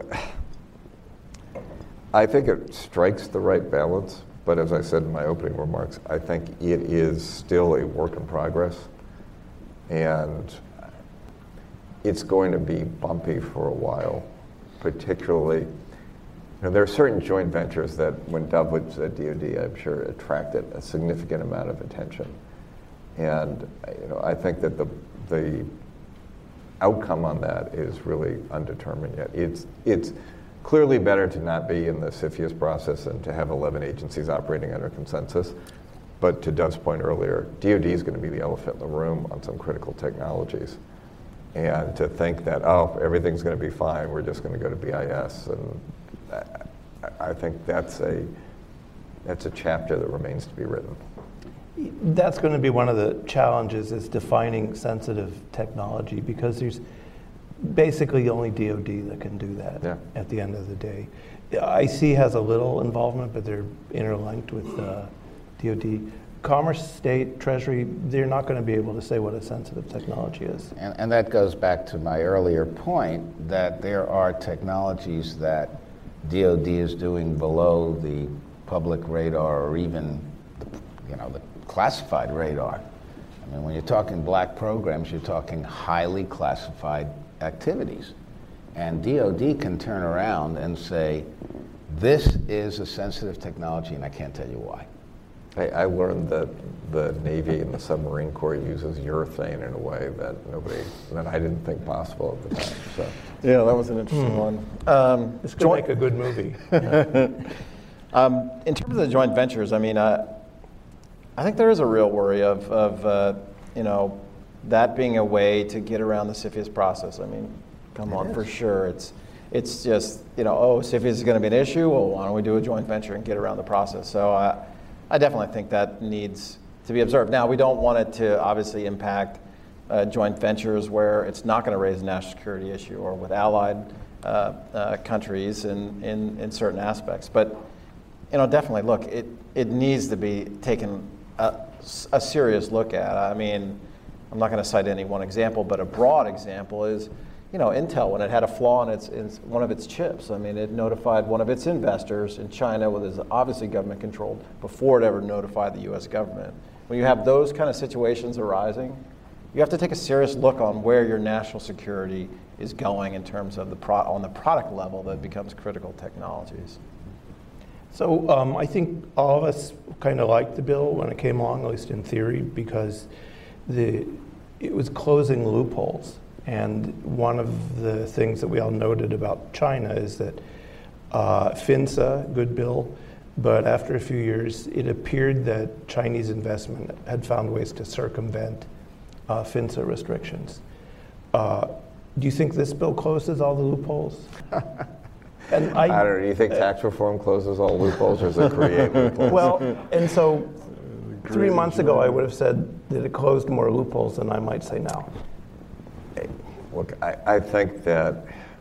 I think it strikes the right balance, but as I said in my opening remarks, I think it is still a work in progress. And it's going to be bumpy for a while, particularly, you know, there are certain joint ventures that when Dov was at D O D, I'm sure attracted a significant amount of attention. And you know, I think that the the outcome on that is really undetermined yet. It's it's clearly better to not be in the CFIUS process and to have eleven agencies operating under consensus. But to Dov's point earlier, D O D is going to be the elephant in the room on some critical technologies. And to think that, oh, everything's going to be fine, we're just going to go to B I S, and I, I think that's a that's a chapter that remains to be written. That's going to be one of the challenges, is defining sensitive technology, because there's basically only D O D that can do that yeah. at the end of the day. I C has a little involvement, but they're interlinked with uh, D O D. Commerce, State, Treasury, they're not going to be able to say what a sensitive technology is. And, and that goes back to my earlier point that there are technologies that D O D is doing below the public radar or even, the, you know, the classified radar. I mean, when you're talking black programs, you're talking highly classified activities. And D O D can turn around and say, this is a sensitive technology, and I can't tell you why. I, I learned that the Navy and the submarine corps uses urethane in a way that nobody, that I didn't think possible at the time. So, yeah, that was an interesting Hmm. one. Um, This could make a good movie. um, in terms of the joint ventures, I mean, uh, I think there is a real worry of, of uh, you know, that being a way to get around the CFIUS process. I mean, come on, for sure. It's it's just, you know, oh, CFIUS is going to be an issue. Well, why don't we do a joint venture and get around the process? So uh, I definitely think that needs to be observed. Now, we don't want it to obviously impact uh, joint ventures where it's not going to raise a national security issue or with allied uh, uh, countries in, in, in certain aspects. But, you know, definitely, look, it, it needs to be taken a, a serious look at. I mean, I'm not going to cite any one example, but a broad example is, you know, Intel, when it had a flaw in, its, in one of its chips, I mean, it notified one of its investors in China, which is obviously government controlled, before it ever notified the U S government. When you have those kind of situations arising, you have to take a serious look on where your national security is going in terms of the pro- on the product level that becomes critical technologies. So um, I think all of us kind of liked the bill when it came along, at least in theory, because the it was closing loopholes. And one of the things that we all noted about China is that uh, FINSA, good bill, but after a few years, it appeared that Chinese investment had found ways to circumvent uh, FINSA restrictions. Uh, do you think this bill closes all the loopholes? And I, I don't know. Do you think tax reform closes all loopholes, or does it create loopholes? Well, and so three months ago, I would have said that it closed more loopholes than I might say now. Look, I, I think that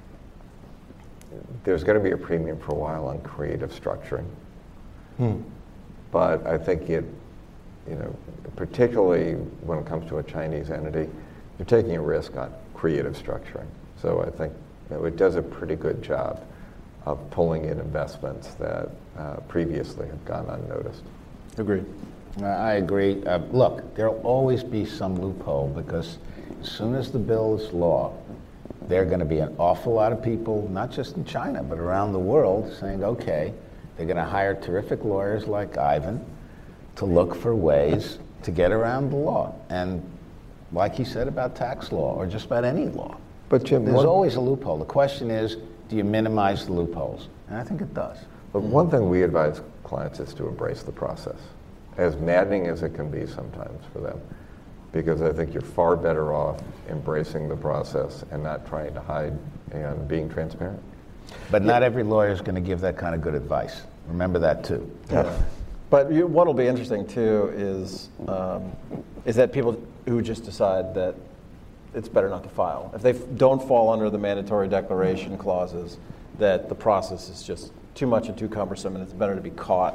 there's going to be a premium for a while on creative structuring. Hmm. But I think it, you know, particularly when it comes to a Chinese entity, you're taking a risk on creative structuring. So I think you know, it does a pretty good job of pulling in investments that uh, previously have gone unnoticed. Agreed. I agree. Uh, look, there'll always be some loophole because as soon as the bill is law, there are going to be an awful lot of people, not just in China, but around the world, saying, okay, they're going to hire terrific lawyers like Ivan to look for ways to get around the law. And like he said about tax law, or just about any law, but Jim, there's one, always a loophole. The question is, do you minimize the loopholes? And I think it does. But one thing we advise clients is to embrace the process, as maddening as it can be sometimes for them. Because I think you're far better off embracing the process and not trying to hide and being transparent. But not every lawyer is going to give that kind of good advice. Remember that too. Yeah. But you, what'll be interesting too is um, is that people who just decide that it's better not to file. If they f- don't fall under the mandatory declaration clauses, that the process is just too much and too cumbersome, and it's better to be caught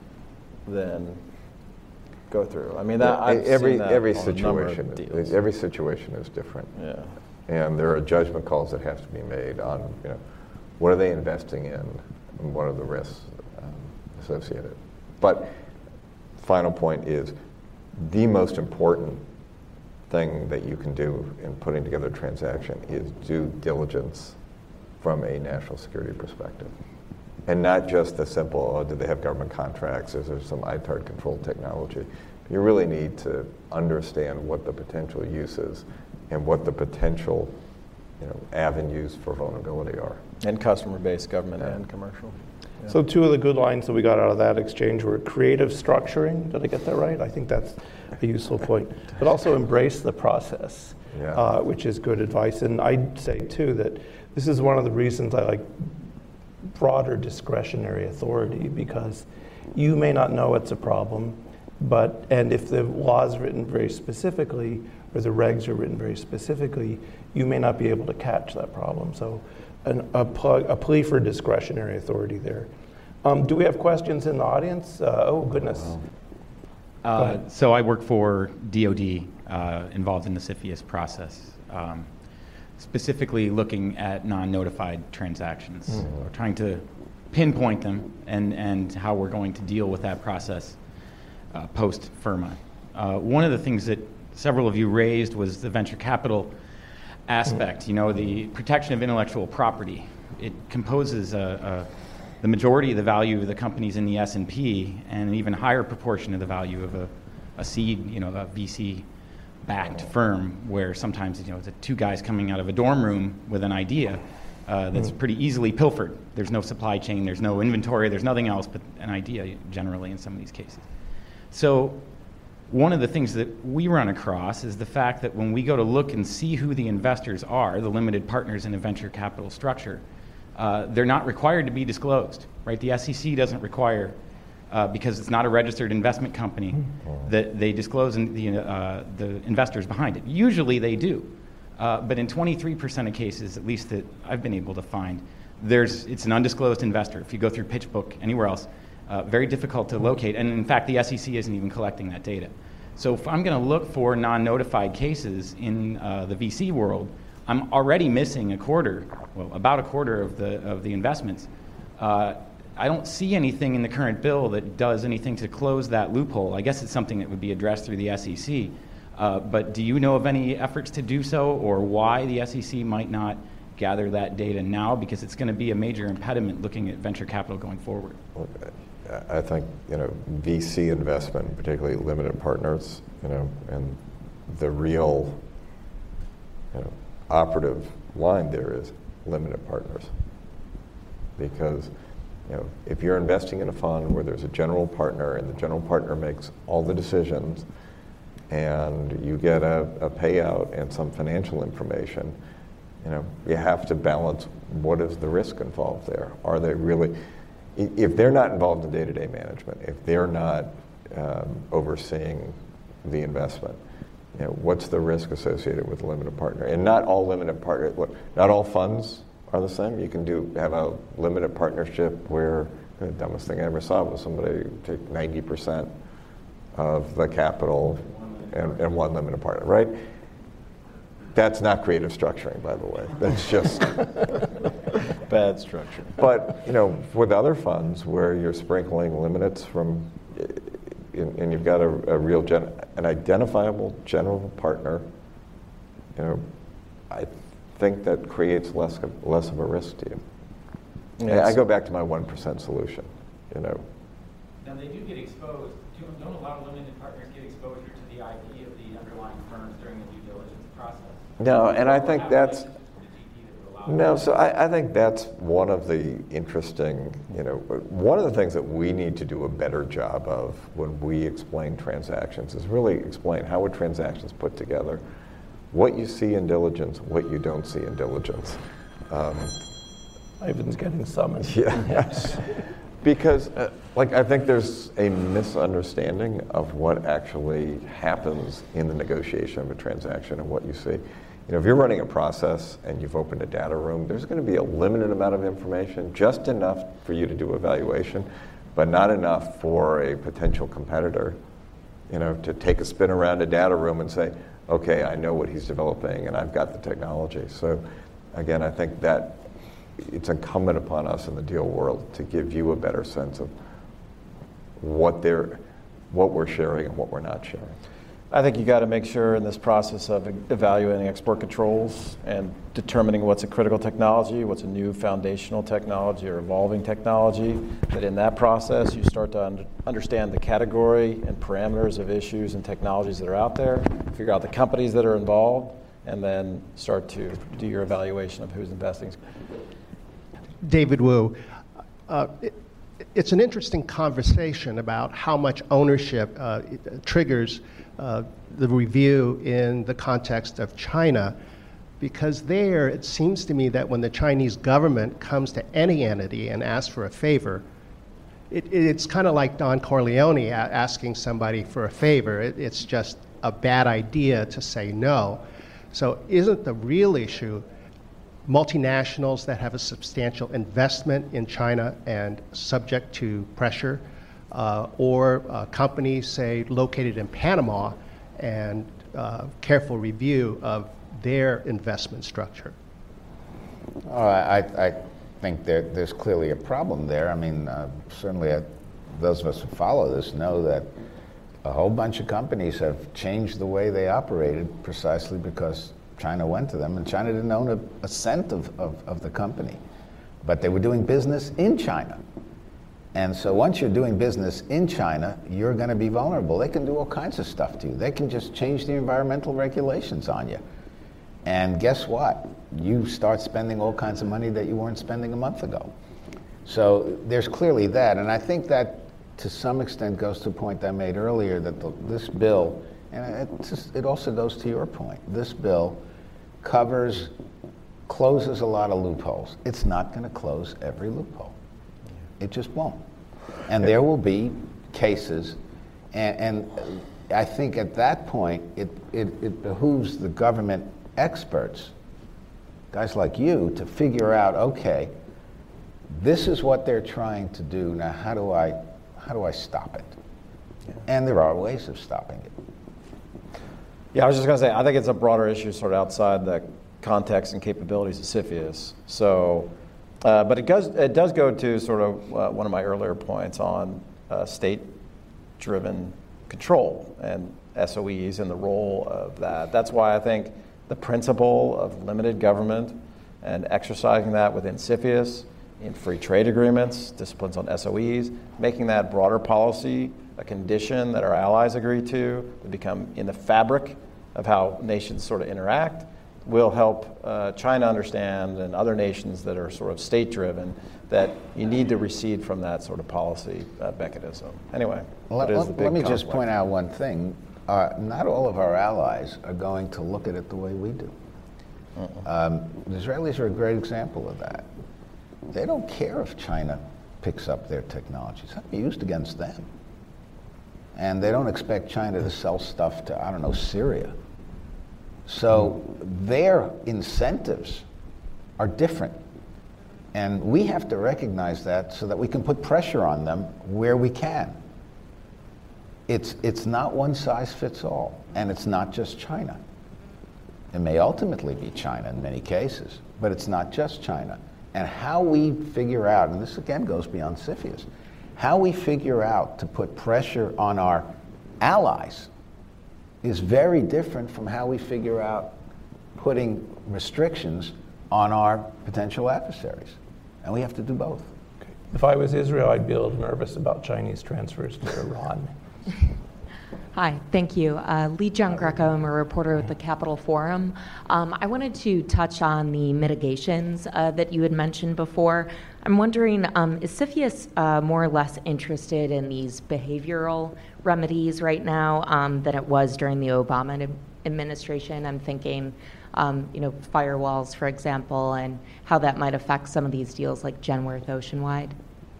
than go through. I mean, that I've every seen that every on a number of situation deals. every situation is different. Yeah. And there are judgment calls that have to be made on, you know, what are they investing in and what are the risks um, associated. But final point is the most important thing that you can do in putting together a transaction is due diligence from a national security perspective. And not just the simple, oh, do they have government contracts? Is there some I T A R controlled technology? You really need to understand what the potential uses and what the potential, you know, avenues for vulnerability are. And customer-based, government Yeah. and commercial. Yeah. So two of the good lines that we got out of that exchange were creative structuring. Did I get that right? I think that's a useful point. But also embrace the process, Yeah. uh, which is good advice. And I'd say, too, that this is one of the reasons I like broader discretionary authority, because you may not know it's a problem, but and if the law is written very specifically or the regs are written very specifically, you may not be able to catch that problem. So an, a, plug, a plea for discretionary authority there. Um, do we have questions in the audience? Uh, oh, goodness. Uh, so I work for D O D, uh, involved in the CFIUS process, um, specifically looking at non-notified transactions, mm-hmm. or trying to pinpoint them and, and how we're going to deal with that process uh, post-FIRRMA. Uh, one of the things that several of you raised was the venture capital aspect, you know, the protection of intellectual property. It composes a, a, the majority of the value of the companies in the S and P, and an even higher proportion of the value of a, a seed, you know, a V C-backed firm, where sometimes, you know, it's two guys coming out of a dorm room with an idea uh, that's pretty easily pilfered. There's no supply chain, there's no inventory, there's nothing else but an idea generally in some of these cases. So one of the things that we run across is the fact that when we go to look and see who the investors are, the limited partners in a venture capital structure, uh, they're not required to be disclosed, right? The S E C doesn't require, uh, because it's not a registered investment company, that they disclose in the, uh, the investors behind it. Usually they do, uh, but in twenty-three percent of cases, at least that I've been able to find, there's, it's an undisclosed investor. If you go through PitchBook, anywhere else, Uh, very difficult to locate, and in fact the S E C isn't even collecting that data. So if I'm going to look for non-notified cases in uh, the V C world, I'm already missing a quarter, well about a quarter of the, of the investments. Uh, I don't see anything in the current bill that does anything to close that loophole. I guess it's something that would be addressed through the S E C, uh, but do you know of any efforts to do so, or why the S E C might not gather that data now, because it's going to be a major impediment looking at venture capital going forward? Okay. I think, you know, V C investment, particularly limited partners, you know, and the real, you know, operative line there is limited partners. Because, you know, if you're investing in a fund where there's a general partner and the general partner makes all the decisions and you get a, a payout and some financial information, you know, you have to balance what is the risk involved there. Are they really... If they're not involved in day-to-day management, if they're not um, overseeing the investment, you know, what's the risk associated with a limited partner? And not all limited partners, not all funds are the same. You can do have a limited partnership where the dumbest thing I ever saw was somebody take ninety percent of the capital and, and one limited partner, right? That's not creative structuring, by the way. That's just bad structure. But, you know, with other funds where you're sprinkling limits from, and you've got a, a real, gen, an identifiable general partner, you know, I think that creates less of, less of a risk to you. Yes. I go back to my one percent solution, you know. Now they do get exposed. Don't a lot of limited partners get exposure to the I P of the underlying firms during the due diligence process? No, and I think that's, no, so I, I think that's one of the interesting, you know, one of the things that we need to do a better job of when we explain transactions is really explain how are transactions put together, what you see in diligence, what you don't see in diligence. Um, Ivan's getting summoned. Yeah, yes. Because, uh, like, I think there's a misunderstanding of what actually happens in the negotiation of a transaction and what you see. You know, if you're running a process and you've opened a data room, there's going to be a limited amount of information, just enough for you to do evaluation, but not enough for a potential competitor, you know, to take a spin around a data room and say, okay, I know what he's developing and I've got the technology. So, again, I think that it's incumbent upon us in the deal world to give you a better sense of what they're, what we're sharing and what we're not sharing. I think you got to make sure in this process of evaluating export controls and determining what's a critical technology, what's a new foundational technology or evolving technology, that in that process you start to un- understand the category and parameters of issues and technologies that are out there, figure out the companies that are involved, and then start to do your evaluation of who's investing. David Wu, uh, it, it's an interesting conversation about how much ownership uh, it triggers uh, the review in the context of China, because there it seems to me that when the Chinese government comes to any entity and asks for a favor, it, it's kind of like Don Corleone a- asking somebody for a favor. It, it's just a bad idea to say no. So isn't the real issue multinationals that have a substantial investment in China and subject to pressure, uh, or uh, companies, say, located in Panama and uh, careful review of their investment structure? Oh, I, I, think there, there's clearly a problem there. I mean, uh, certainly uh, those of us who follow this know that a whole bunch of companies have changed the way they operated precisely because China went to them, and China didn't own a, a cent of, of, of the company. But they were doing business in China. And so once you're doing business in China, you're going to be vulnerable. They can do all kinds of stuff to you. They can just change the environmental regulations on you. And guess what? You start spending all kinds of money that you weren't spending a month ago. So there's clearly that. And I think that to some extent goes to a point I made earlier, that the, this bill, and it, just, it also goes to your point, this bill covers, closes a lot of loopholes. It's not going to close every loophole. It just won't. And there will be cases, and, and I think at that point, it, it, it behooves the government experts, guys like you, to figure out, okay, this is what they're trying to do. Now, how do I, how do I stop it? Yeah. And there are ways of stopping it. Yeah, I was just going to say, I think it's a broader issue sort of outside the context and capabilities of CFIUS. So, uh, but it does, it does go to sort of uh, one of my earlier points on uh, state-driven control and S O Es and the role of that. That's why I think the principle of limited government and exercising that within CFIUS, in free trade agreements, disciplines on S O Es, making that broader policy a condition that our allies agree to, to become in the fabric of how nations sort of interact, will help uh, China understand, and other nations that are sort of state-driven, that you need to recede from that sort of policy uh, mechanism. Anyway, let, let, let me conflict. just point out one thing. Uh, not all of our allies are going to look at it the way we do. Um, the Israelis are a great example of that. They don't care if China picks up their technologies. It's not used against them. And they don't expect China to sell stuff to, I don't know, Syria. So their incentives are different. And we have to recognize that so that we can put pressure on them where we can. It's, it's not one size fits all, and it's not just China. It may ultimately be China in many cases, but it's not just China. And how we figure out, and this again goes beyond CFIUS, how we figure out to put pressure on our allies is very different from how we figure out putting restrictions on our potential adversaries. And we have to do both. Okay. If I was Israel, I'd be a little nervous about Chinese transfers to Iran. Hi, thank you. Uh, Lee Giangreco, I'm a reporter with the Capital Forum. Um, I wanted to touch on the mitigations uh, that you had mentioned before. I'm wondering, um, is CFIUS uh, more or less interested in these behavioral remedies right now um, than it was during the Obama administration? I'm thinking, um, you know, firewalls, for example, and how that might affect some of these deals like Genworth Oceanwide.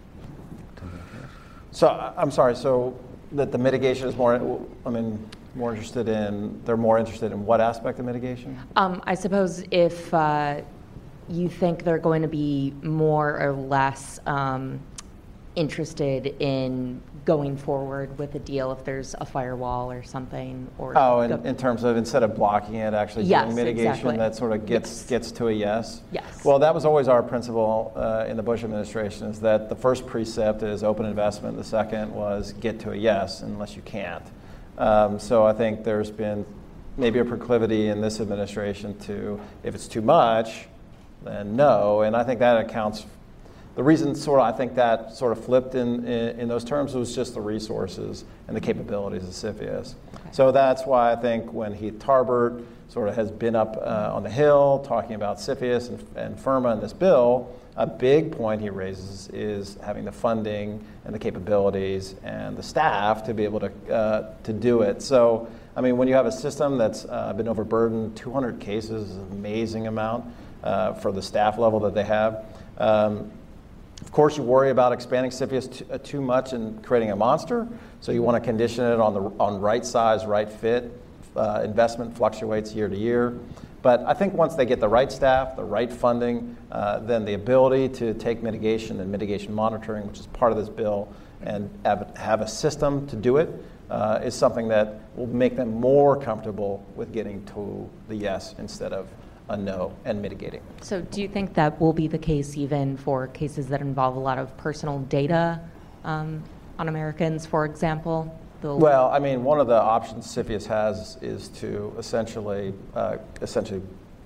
So, I'm sorry, so that the mitigation is more, I mean, more interested in, they're more interested in what aspect of mitigation? Um, I suppose if uh, you think they're going to be more or less um, interested in going forward with a deal if there's a firewall or something, or oh, in, in terms of instead of blocking it, actually yes, doing mitigation, exactly. that sort of gets yes. gets to a yes. Yes. Well, that was always our principle uh, in the Bush administration, is that the first precept is open investment. The second was get to a yes, unless you can't. Um, so I think there's been maybe a proclivity in this administration to, if it's too much, then no. And I think that accounts. The reason sort of I think that sort of flipped in, in, in those terms was just the resources and the capabilities of CFIUS. Okay. So that's why I think when Heath Tarbert sort of has been up uh, on the Hill talking about CFIUS and, and FIRMA in this bill, a big point he raises is having the funding and the capabilities and the staff to be able to uh, to do it. So, I mean, when you have a system that's uh, been overburdened, two hundred cases is an amazing amount uh, for the staff level that they have. Um, Of course, you worry about expanding CFIUS too, uh, too much and creating a monster, so you want to condition it on the on right size, right fit. Uh, investment fluctuates year to year. But I think once they get the right staff, the right funding, uh, then the ability to take mitigation and mitigation monitoring, which is part of this bill, and have, have a system to do it, uh, is something that will make them more comfortable with getting to the yes instead of a no and mitigating. So do you think that will be the case even for cases that involve a lot of personal data um, on Americans, for example? They'll Well, I mean, one of the options CFIUS has is to essentially, uh, essentially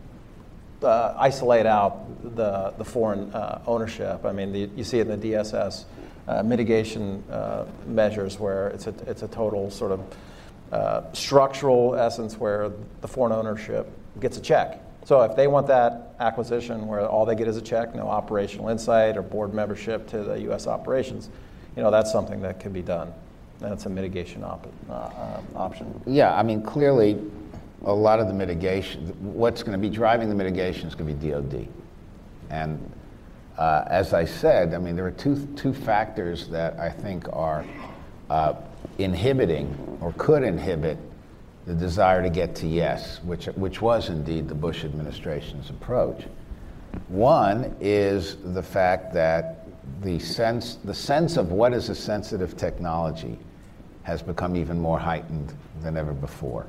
uh, isolate out the the foreign uh, ownership. I mean, the, you see it in the D S S uh, mitigation uh, measures where it's a it's a total sort of uh, structural essence where the foreign ownership gets a check. So if they want that acquisition where all they get is a check, no operational insight or board membership to the U S operations, you know, that's something that can be done. That's a mitigation op- uh, um, option. Yeah, I mean, clearly, a lot of the mitigation, what's going to be driving the mitigation is going to be D O D. And uh, as I said, I mean, there are two two factors that I think are uh, inhibiting or could inhibit the desire to get to yes, which which was indeed the Bush administration's approach. One is the fact that the sense the sense of what is a sensitive technology has become even more heightened than ever before.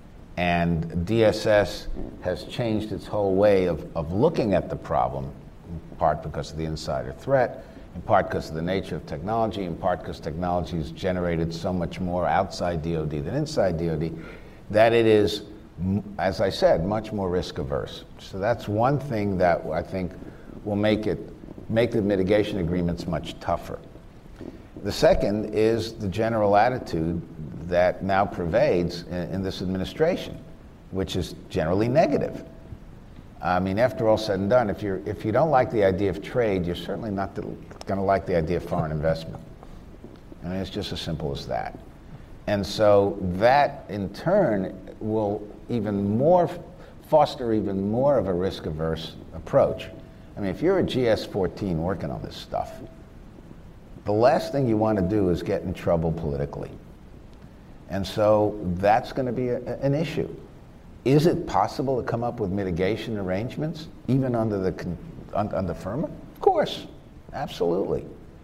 And D S S has changed its whole way of, of looking at the problem, in part because of the insider threat, in part because of the nature of technology, in part because technology has generated so much more outside D O D than inside D O D, that it is, as I said, much more risk averse. So that's one thing that I think will make it make the mitigation agreements much tougher. The second is the general attitude that now pervades in, in this administration, which is generally negative. I mean, after all said and done, if you're if you don't like the idea of trade, you're certainly not going to like the idea of foreign investment. I mean, it's just as simple as that. And so that, in turn, will even more foster even more of a risk-averse approach. I mean, if you're a G S fourteen working on this stuff, the last thing you want to do is get in trouble politically. And so that's going to be a, an issue. Is it possible to come up with mitigation arrangements, even under the under FIRRMA? Of course, absolutely.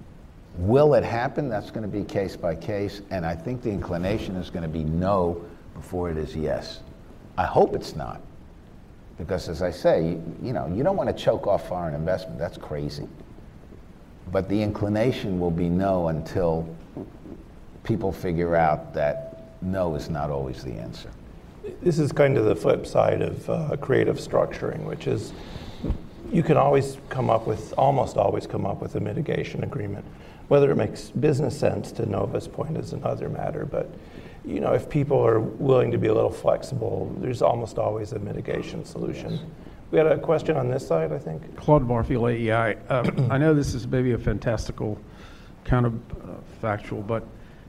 Will it happen? That's going to be case by case, and I think the inclination is going to be no before it is yes. I hope it's not, because as I say, you, you know, you don't want to choke off foreign investment. That's crazy. But the inclination will be no until people figure out that no is not always the answer. This is kind of the flip side of uh, creative structuring, which is you can always come up with, almost always come up with a mitigation agreement. Whether it makes business sense to Nova's point is another matter, but you know, if people are willing to be a little flexible, there's almost always a mitigation solution. Yes. We had a question on this side, I think. Claude Barfield, A E I. Um, I know this is maybe a fantastical kind of uh, factual, but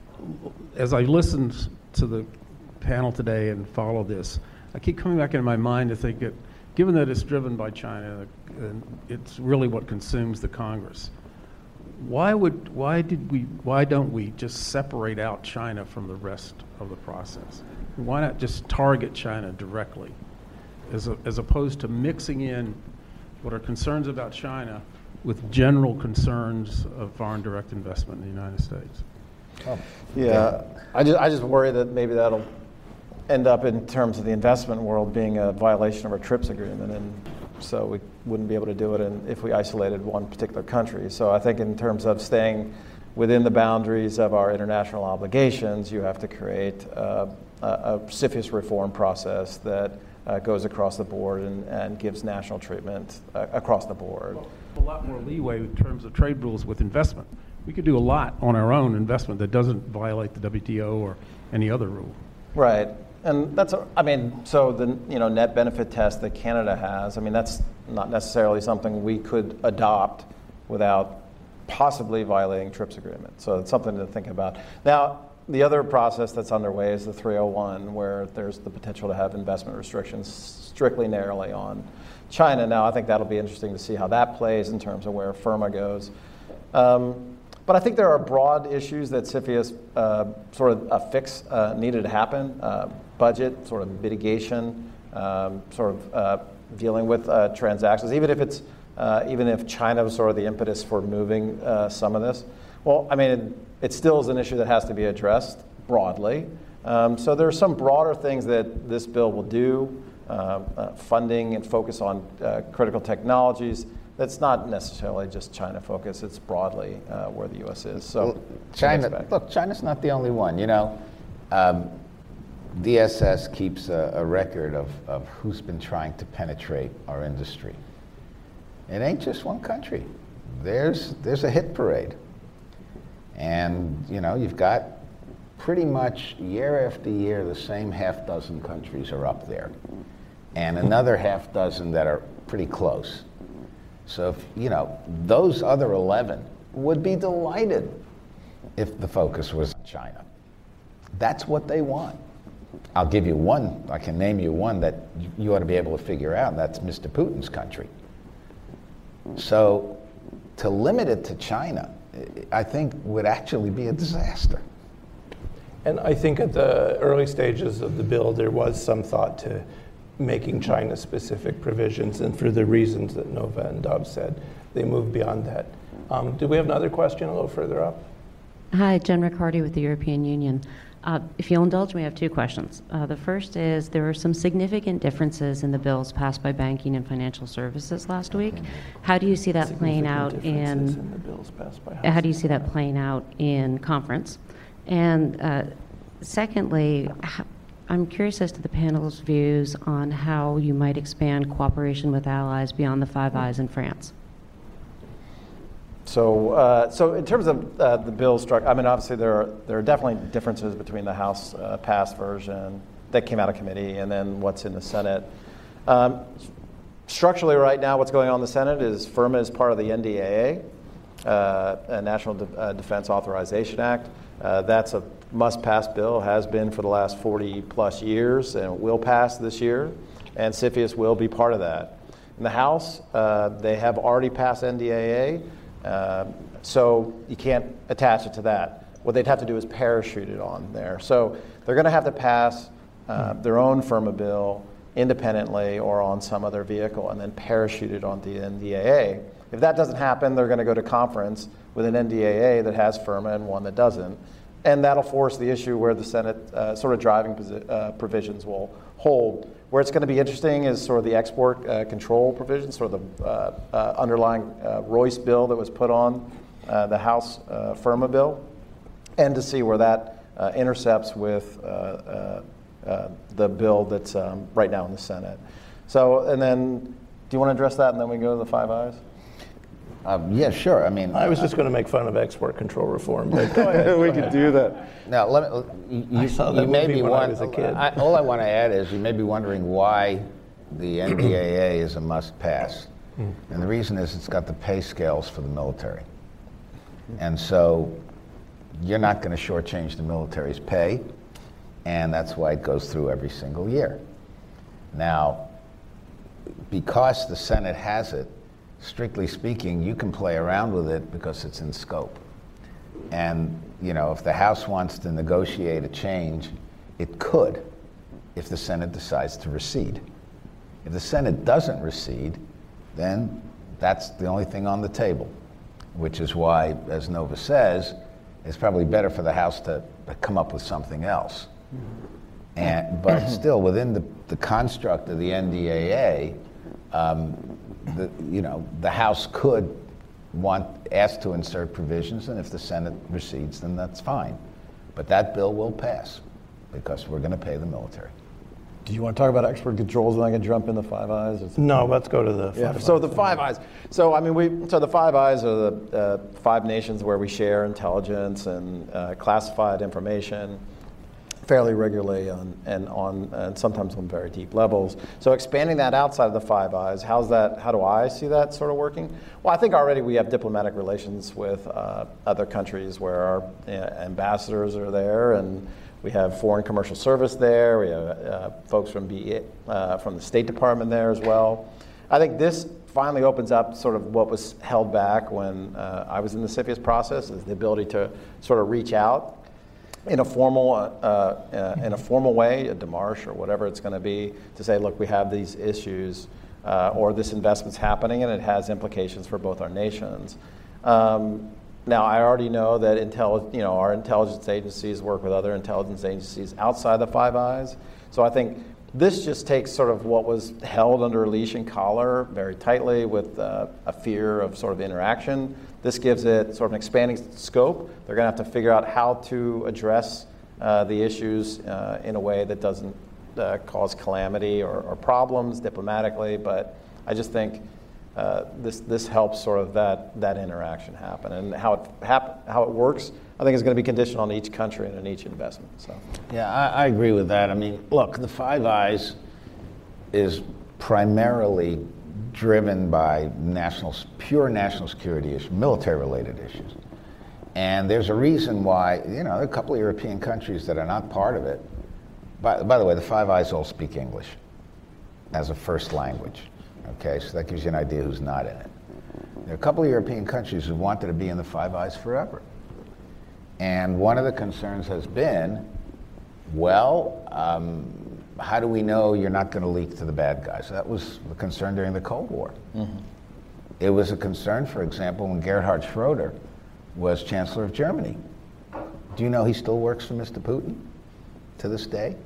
as I listened to the panel today and follow this, I keep coming back into my mind to think that given that it's driven by China and it's really what consumes the Congress, why would why did we why don't we just separate out China from the rest of the process? Why not just target China directly, as a, as opposed to mixing in what are concerns about China with general concerns of foreign direct investment in the United States? Oh. Yeah, I just I just worry that maybe that'll end up in terms of the investment world being a violation of our TRIPS agreement, and so we wouldn't be able to do it in, if we isolated one particular country. So I think in terms of staying within the boundaries of our international obligations, you have to create uh, a, a CFIUS reform process that uh, goes across the board and, and gives national treatment uh, across the board. Well, a lot more leeway in terms of trade rules with investment. We could do a lot on our own investment that doesn't violate the W T O or any other rule. Right. And that's, a, I mean, so the you know net benefit test that Canada has, I mean, that's not necessarily something we could adopt without possibly violating TRIPS agreement. So it's something to think about. Now, the other process that's underway is the three oh one, where there's the potential to have investment restrictions strictly narrowly on China. Now, I think that'll be interesting to see how that plays in terms of where FIRRMA goes. Um, But I think there are broad issues that CFIUS uh, sort of a fix uh, needed to happen. Uh, budget, sort of mitigation, um, sort of uh, dealing with uh, transactions, even if it's uh, even if China was sort of the impetus for moving uh, some of this. Well, I mean, it, it still is an issue that has to be addressed broadly. Um, so there are some broader things that this bill will do uh, uh, funding and focus on uh, critical technologies. That's not necessarily just China focused, it's broadly uh, where the U S is. So well, China, look, China's not the only one. You know, um, D S S keeps a, a record of, of who's been trying to penetrate our industry. It ain't just one country. There's, there's a hit parade. And, you know, you've got pretty much year after year, the same half dozen countries are up there. And another half dozen that are pretty close. So, if, you know, those other eleven would be delighted if the focus was on China. That's what they want. I'll give you one, I can name you one that you ought to be able to figure out, and that's Mister Putin's country. So, to limit it to China, I think would actually be a disaster. And I think at the early stages of the bill, there was some thought to making China-specific provisions, and for the reasons that Nova and Dov said, they moved beyond that. Um, do we have another question a little further up? Hi, Jen Riccardi with the European Union. Uh, if you'll indulge me, I have two questions. Uh, the first is, there are some significant differences in the bills passed by banking and financial services last week. How do you see that playing out in, in the bills passed by how do you see that playing out in conference? And uh, secondly, how, I'm curious as to the panel's views on how you might expand cooperation with allies beyond the Five Eyes in France. So, uh, so in terms of uh, the bill structure, I mean, obviously there are there are definitely differences between the House uh, passed version that came out of committee and then what's in the Senate. Um, structurally, right now, what's going on in the Senate is FIRMA is part of the N D A A, uh, a National De- uh, Defense Authorization Act. Uh, that's a must-pass bill, has been for the last forty plus years, and it will pass this year, and CFIUS will be part of that. In the House, uh, they have already passed N D A A, uh, so you can't attach it to that. What they'd have to do is parachute it on there. So they're going to have to pass uh, their own FIRMA bill independently or on some other vehicle and then parachute it on the N D A A. If that doesn't happen, they're going to go to conference with an N D A A that has FIRMA and one that doesn't. And that'll force the issue where the Senate uh, sort of driving posi- uh, provisions will hold. Where it's going to be interesting is sort of the export uh, control provisions, sort of the uh, uh, underlying uh, Royce bill that was put on uh, the House uh, FIRMA bill, and to see where that uh, intercepts with uh, uh, uh, the bill that's um, right now in the Senate. So, and then, do you want to address that, and then we go to the Five Eyes? Um, yeah, sure. I mean, I was just going to make fun of export control reform, but go ahead. we go could ahead. do that. Now, let me, you, I saw that you may movie be when one, I was a kid. I, all I want to add is you may be wondering why the N D A A is a must-pass. And the reason is it's got the pay scales for the military. And so you're not going to shortchange the military's pay, and that's why it goes through every single year. Now, because the Senate has it, strictly speaking, you can play around with it because it's in scope. And, you know, if the House wants to negotiate a change, it could if the Senate decides to recede. If the Senate doesn't recede, then that's the only thing on the table, which is why, as Nova says, it's probably better for the House to, to come up with something else. And, but still, within the, the construct of the N D A A, um, the, you know, the House could want, ask to insert provisions, and if the Senate recedes, then that's fine. But that bill will pass because we're going to pay the military. Do you want to talk about export controls, and I can jump in the Five Eyes? It's No, let's go to the Five yeah. Eyes. So the Five Eyes. So I mean, we. So the Five Eyes are the uh, five nations where we share intelligence and uh, classified information fairly regularly on, and on and sometimes on very deep levels. So expanding that outside of the Five Eyes, how's that? How do I see that sort of working? Well, I think already we have diplomatic relations with uh, other countries where our uh, ambassadors are there, and we have Foreign Commercial Service there. We have uh, folks from B, uh, from the State Department there as well. I think this finally opens up sort of what was held back when uh, I was in the CFIUS process, is the ability to sort of reach out in a formal, uh, uh, in a formal way, a démarche or whatever it's going to be, to say, look, we have these issues, uh, or this investment's happening, and it has implications for both our nations. Um, now, I already know that intel, you know, our intelligence agencies work with other intelligence agencies outside the Five Eyes. So I think This just takes sort of what was held under a leash and collar very tightly with uh, a fear of sort of interaction. This gives it sort of an expanding scope. They're going to have to figure out how to address uh, the issues uh, in a way that doesn't uh, cause calamity or, or problems diplomatically. But I just think uh, this this helps sort of that that interaction happen, and how it hap- how it works. I think is going to be conditioned on each country and on each investment. So, yeah, I, I agree with that. I mean, look, the Five Eyes is primarily driven by national, pure national security issues, military-related issues, and there's a reason why. You know, there are a couple of European countries that are not part of it. By, by the way, the Five Eyes all speak English as a first language. Okay, so that gives you an idea who's not in it. There are a couple of European countries who wanted to be in the Five Eyes forever. And one of the concerns has been, well, um, how do we know you're not going to leak to the bad guys? That was the concern during the Cold War. Mm-hmm. It was a concern, for example, when Gerhard Schroeder was Chancellor of Germany. Do you know he still works for Mister Putin to this day?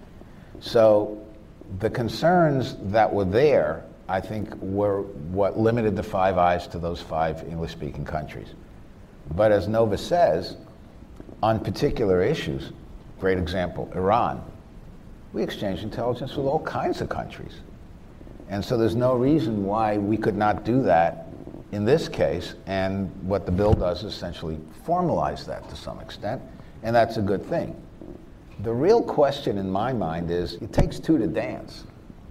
So the concerns that were there, I think, were what limited the Five Eyes to those five English-speaking countries. But as Nova says, on particular issues, great example, Iran, we exchange intelligence with all kinds of countries. And so there's no reason why we could not do that in this case, and what the bill does is essentially formalize that to some extent, and that's a good thing. The real question in my mind is, it takes two to dance.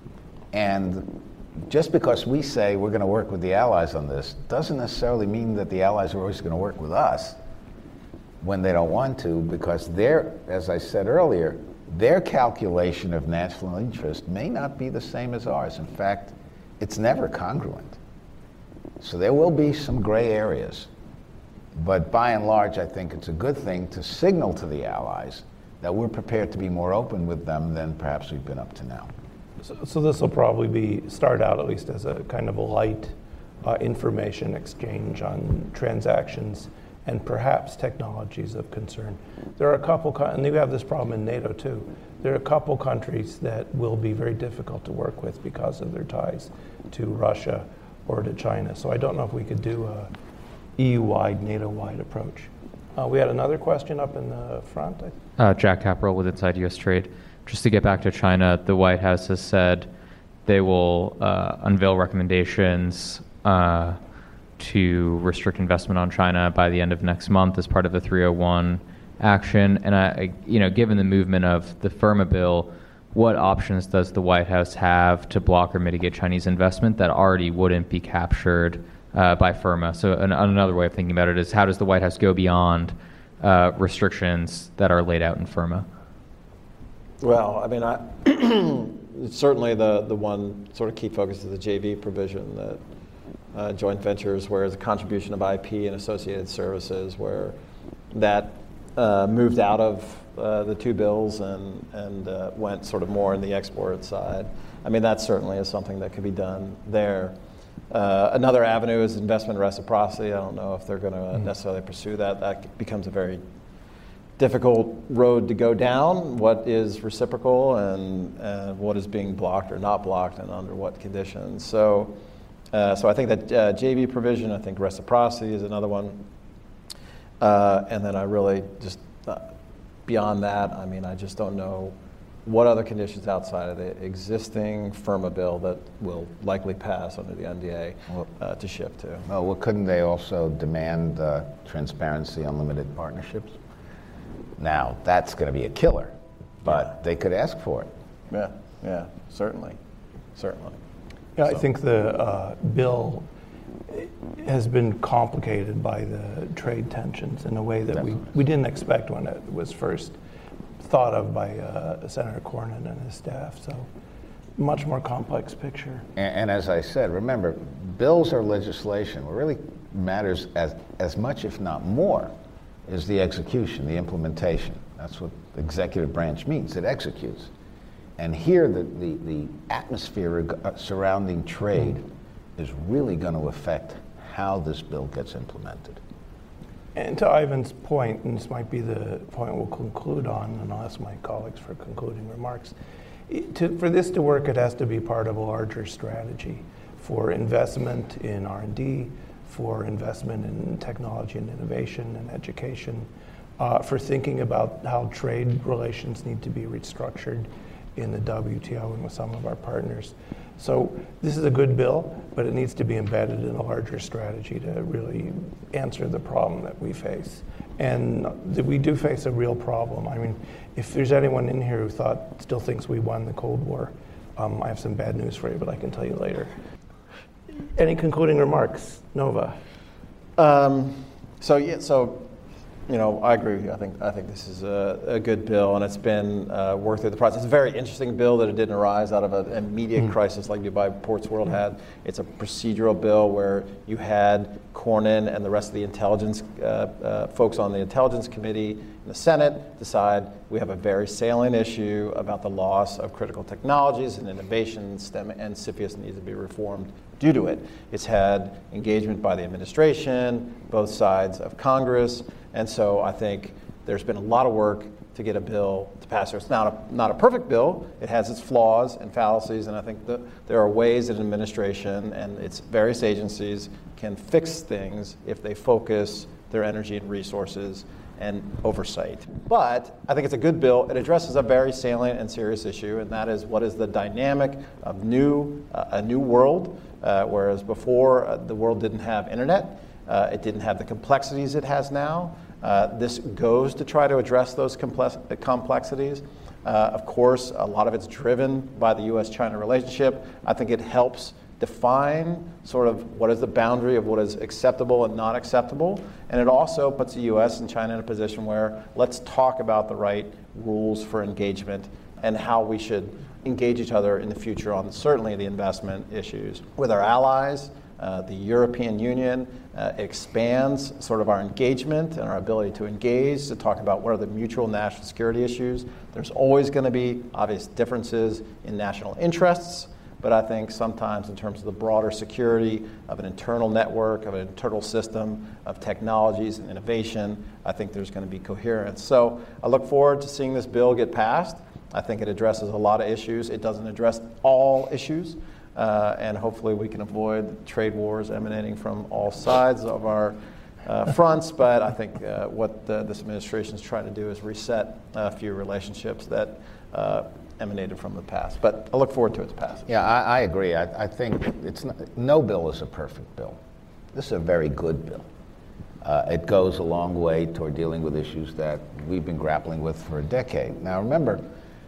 And just because we say we're going to work with the allies on this doesn't necessarily mean that the allies are always going to work with us when they don't want to, because their, as I said earlier, their calculation of national interest may not be the same as ours. In fact, it's never congruent. So there will be some gray areas. But by and large, I think it's a good thing to signal to the allies that we're prepared to be more open with them than perhaps we've been up to now. So, so this will probably be start out at least as a kind of a light uh, information exchange on transactions and perhaps technologies of concern. There are a couple, and you have this problem in NATO too. There are a couple countries that will be very difficult to work with because of their ties to Russia or to China. So I don't know if we could do a E U-wide, NATO-wide approach. Uh, we had another question up in the front. Uh, Jack Capperell with Inside U S Trade. Just to get back to China, the White House has said they will uh, unveil recommendations uh, to restrict investment on China by the end of next month as part of the three oh one action. And I, you know, given the movement of the FIRMA bill, what options does the White House have to block or mitigate Chinese investment that already wouldn't be captured uh, by FIRMA? So an, another way of thinking about it is, how does the White House go beyond uh, restrictions that are laid out in FIRMA? Well, I mean, I certainly the, the one sort of key focus is the J V provision, that uh, joint ventures where there's a contribution of I P and associated services, where that uh, moved out of uh, the two bills and, and uh, went sort of more in the export side. I mean, that certainly is something that could be done there. Uh, another avenue is investment reciprocity. I don't know if they're going to mm. necessarily pursue that. That becomes a very difficult road to go down. What is reciprocal and uh, what is being blocked or not blocked, and under what conditions. So, uh, so I think that uh, J V provision, I think reciprocity is another one. Uh, and then I really just, uh, beyond that, I mean, I just don't know what other conditions outside of the existing FIRMA bill that will likely pass under the N D A uh, to shift to. Well, well, couldn't they also demand uh, transparency on limited partnerships? Now, that's going to be a killer, but yeah. They could ask for it. Yeah, yeah, certainly, certainly. Yeah, so. I think the uh, bill has been complicated by the trade tensions in a way that we, we didn't expect when it was first thought of by uh, Senator Cornyn and his staff. So, much more complex picture. And, and as I said, remember, bills are legislation. What really matters as, as much, if not more, is the execution, the implementation. That's what the executive branch means. It executes. And here, the, the, the atmosphere surrounding trade mm-hmm. is really going to affect how this bill gets implemented. And to Ivan's point, and this might be the point we'll conclude on, and I'll ask my colleagues for concluding remarks, it, to, for this to work, it has to be part of a larger strategy for investment in R and D, for investment in technology and innovation and education, uh, for thinking about how trade relations need to be restructured in the W T O and with some of our partners. So this is a good bill, but it needs to be embedded in a larger strategy to really answer the problem that we face. And th- we do face a real problem. I mean, if there's anyone in here who thought, still thinks we won the Cold War, um, I have some bad news for you, but I can tell you later. Any concluding remarks, Nova? Um, so yeah, so you know, I agree with you. I think I think this is a, a good bill, and it's been uh, worked through the process. It's a very interesting bill that it didn't arise out of an immediate mm. crisis like Dubai Ports World mm. had. It's a procedural bill where you had Cornyn and the rest of the intelligence uh, uh, folks on the Intelligence Committee in the Senate decide we have a very salient issue about the loss of critical technologies and innovation, STEM, and CFIUS needs to be reformed due to it. It's had engagement by the administration, both sides of Congress, and so I think there's been a lot of work to get a bill to pass. It's not a, not a perfect bill. It has its flaws and fallacies, and I think the, there are ways that an administration and its various agencies can fix things if they focus their energy and resources and oversight. But I think it's a good bill. It addresses a very salient and serious issue, and that is what is the dynamic of new uh, a new world, uh, whereas before uh, the world didn't have internet. Uh, it didn't have the complexities it has now. Uh, this goes to try to address those complex- complexities. Uh, of course, a lot of it's driven by the U S China relationship. I think it helps define sort of what is the boundary of what is acceptable and not acceptable. And it also puts the U S and China in a position where let's talk about the right rules for engagement and how we should engage each other in the future on certainly the investment issues with our allies. Uh, the European Union uh, expands sort of our engagement and our ability to engage, to talk about what are the mutual national security issues. There's always going to be obvious differences in national interests, but I think sometimes in terms of the broader security of an internal network, of an internal system, of technologies and innovation, I think there's going to be coherence. So I look forward to seeing this bill get passed. I think it addresses a lot of issues. It doesn't address all issues. Uh, and hopefully we can avoid trade wars emanating from all sides of our uh, fronts. But I think uh, what the, this administration is trying to do is reset a few relationships that uh, emanated from the past. But I look forward to its passage. Yeah, I, I agree. I, I think it's not, no bill is a perfect bill. This is a very good bill. Uh, it goes a long way toward dealing with issues that we've been grappling with for a decade. Now remember,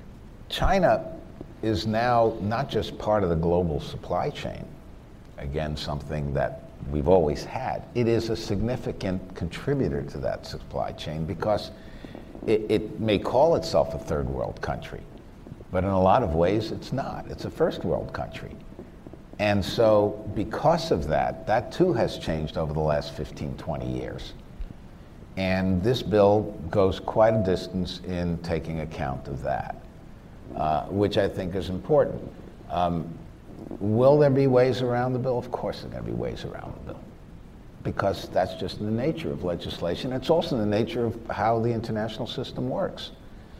China is now not just part of the global supply chain, again, something that we've always had. It is a significant contributor to that supply chain because it, it may call itself a third world country, but in a lot of ways it's not. It's a first world country. And so because of that, that too has changed over the last fifteen, twenty years. And this bill goes quite a distance in taking account of that. Uh, which I think is important. Um, will there be ways around the bill? Of course there are going to be ways around the bill, because that's just the nature of legislation. It's also the nature of how the international system works.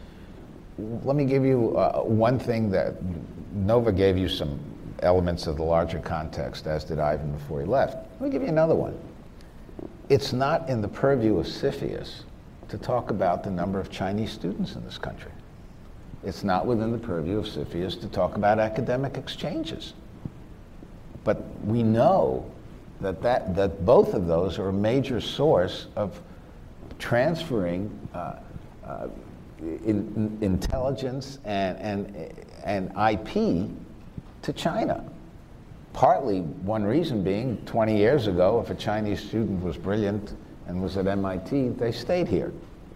Let me give you uh, one thing that Nova gave you some elements of the larger context, as did Ivan before he left. Let me give you another one. It's not in the purview of CFIUS to talk about the number of Chinese students in this country. It's not within the purview of CFIUS to talk about academic exchanges. But we know that, that, that both of those are a major source of transferring uh, uh, in, in intelligence and, and, and I P to China. Partly one reason being, twenty years ago, if a Chinese student was brilliant and was at M I T, they stayed here.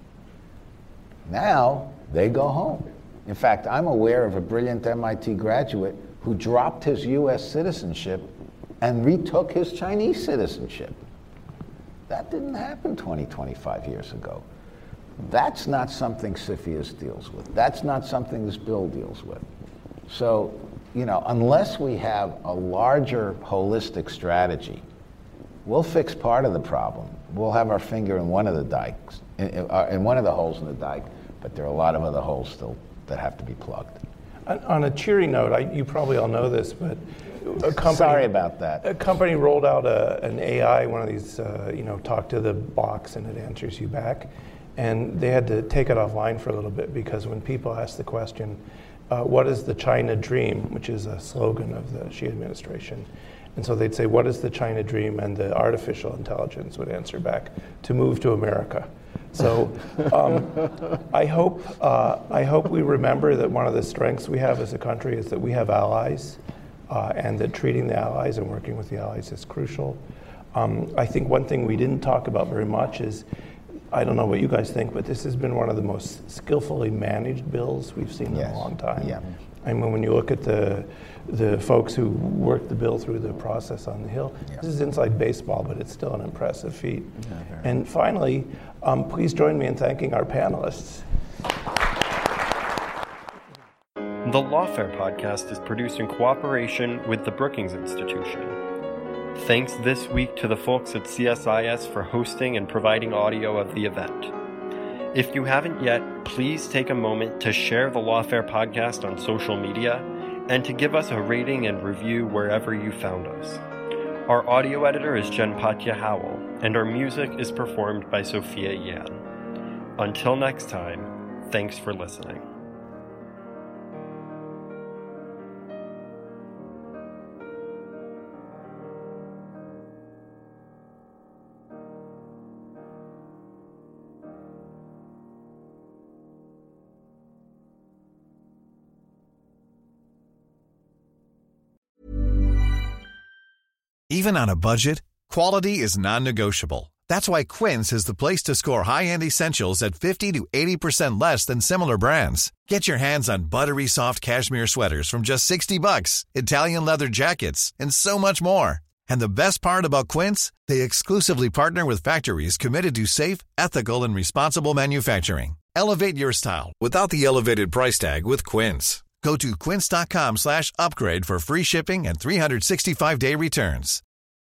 Now, they go home. In fact, I'm aware of a brilliant M I T graduate who dropped his U S citizenship and retook his Chinese citizenship. That didn't happen twenty, twenty-five years ago. That's not something CFIUS deals with. That's not something this bill deals with. So, you know, unless we have a larger holistic strategy, we'll fix part of the problem. We'll have our finger in one of the dikes, in, in, uh, in one of the holes in the dike, but there are a lot of other holes still that have to be plugged. On, on a cheery note, I, you probably all know this, but a company, Sorry about that. A company rolled out a, an A I, one of these, uh, you know, talk to the box and it answers you back. And they had to take it offline for a little bit because when people ask the question, uh, what is the China dream, which is a slogan of the Xi administration, and so they'd say, what is the China dream? And the artificial intelligence would answer back, to move to America. So um, I hope uh, I hope we remember that one of the strengths we have as a country is that we have allies, uh, and that treating the allies and working with the allies is crucial. Um, I think one thing we didn't talk about very much is, I don't know what you guys think, but this has been one of the most skillfully managed bills we've seen yes. in a long time. Yeah. I mean, when you look at the the folks who worked the bill through the process on the Hill, yeah. this is inside baseball, but it's still an impressive feat. Yeah, and finally, um, please join me in thanking our panelists. The Lawfare podcast is produced in cooperation with the Brookings Institution. Thanks this week to the folks at C S I S for hosting and providing audio of the event. If you haven't yet, please take a moment to share the Lawfare podcast on social media and to give us a rating and review wherever you found us. Our audio editor is Jen Patja Howell, and our music is performed by Sophia Yan. Until next time, thanks for listening. Even on a budget, quality is non-negotiable. That's why Quince is the place to score high-end essentials at fifty to eighty percent less than similar brands. Get your hands on buttery soft cashmere sweaters from just sixty bucks, Italian leather jackets, and so much more. And the best part about Quince, they exclusively partner with factories committed to safe, ethical, and responsible manufacturing. Elevate your style without the elevated price tag with Quince. Go to quince.com slash upgrade for free shipping and three sixty-five day returns.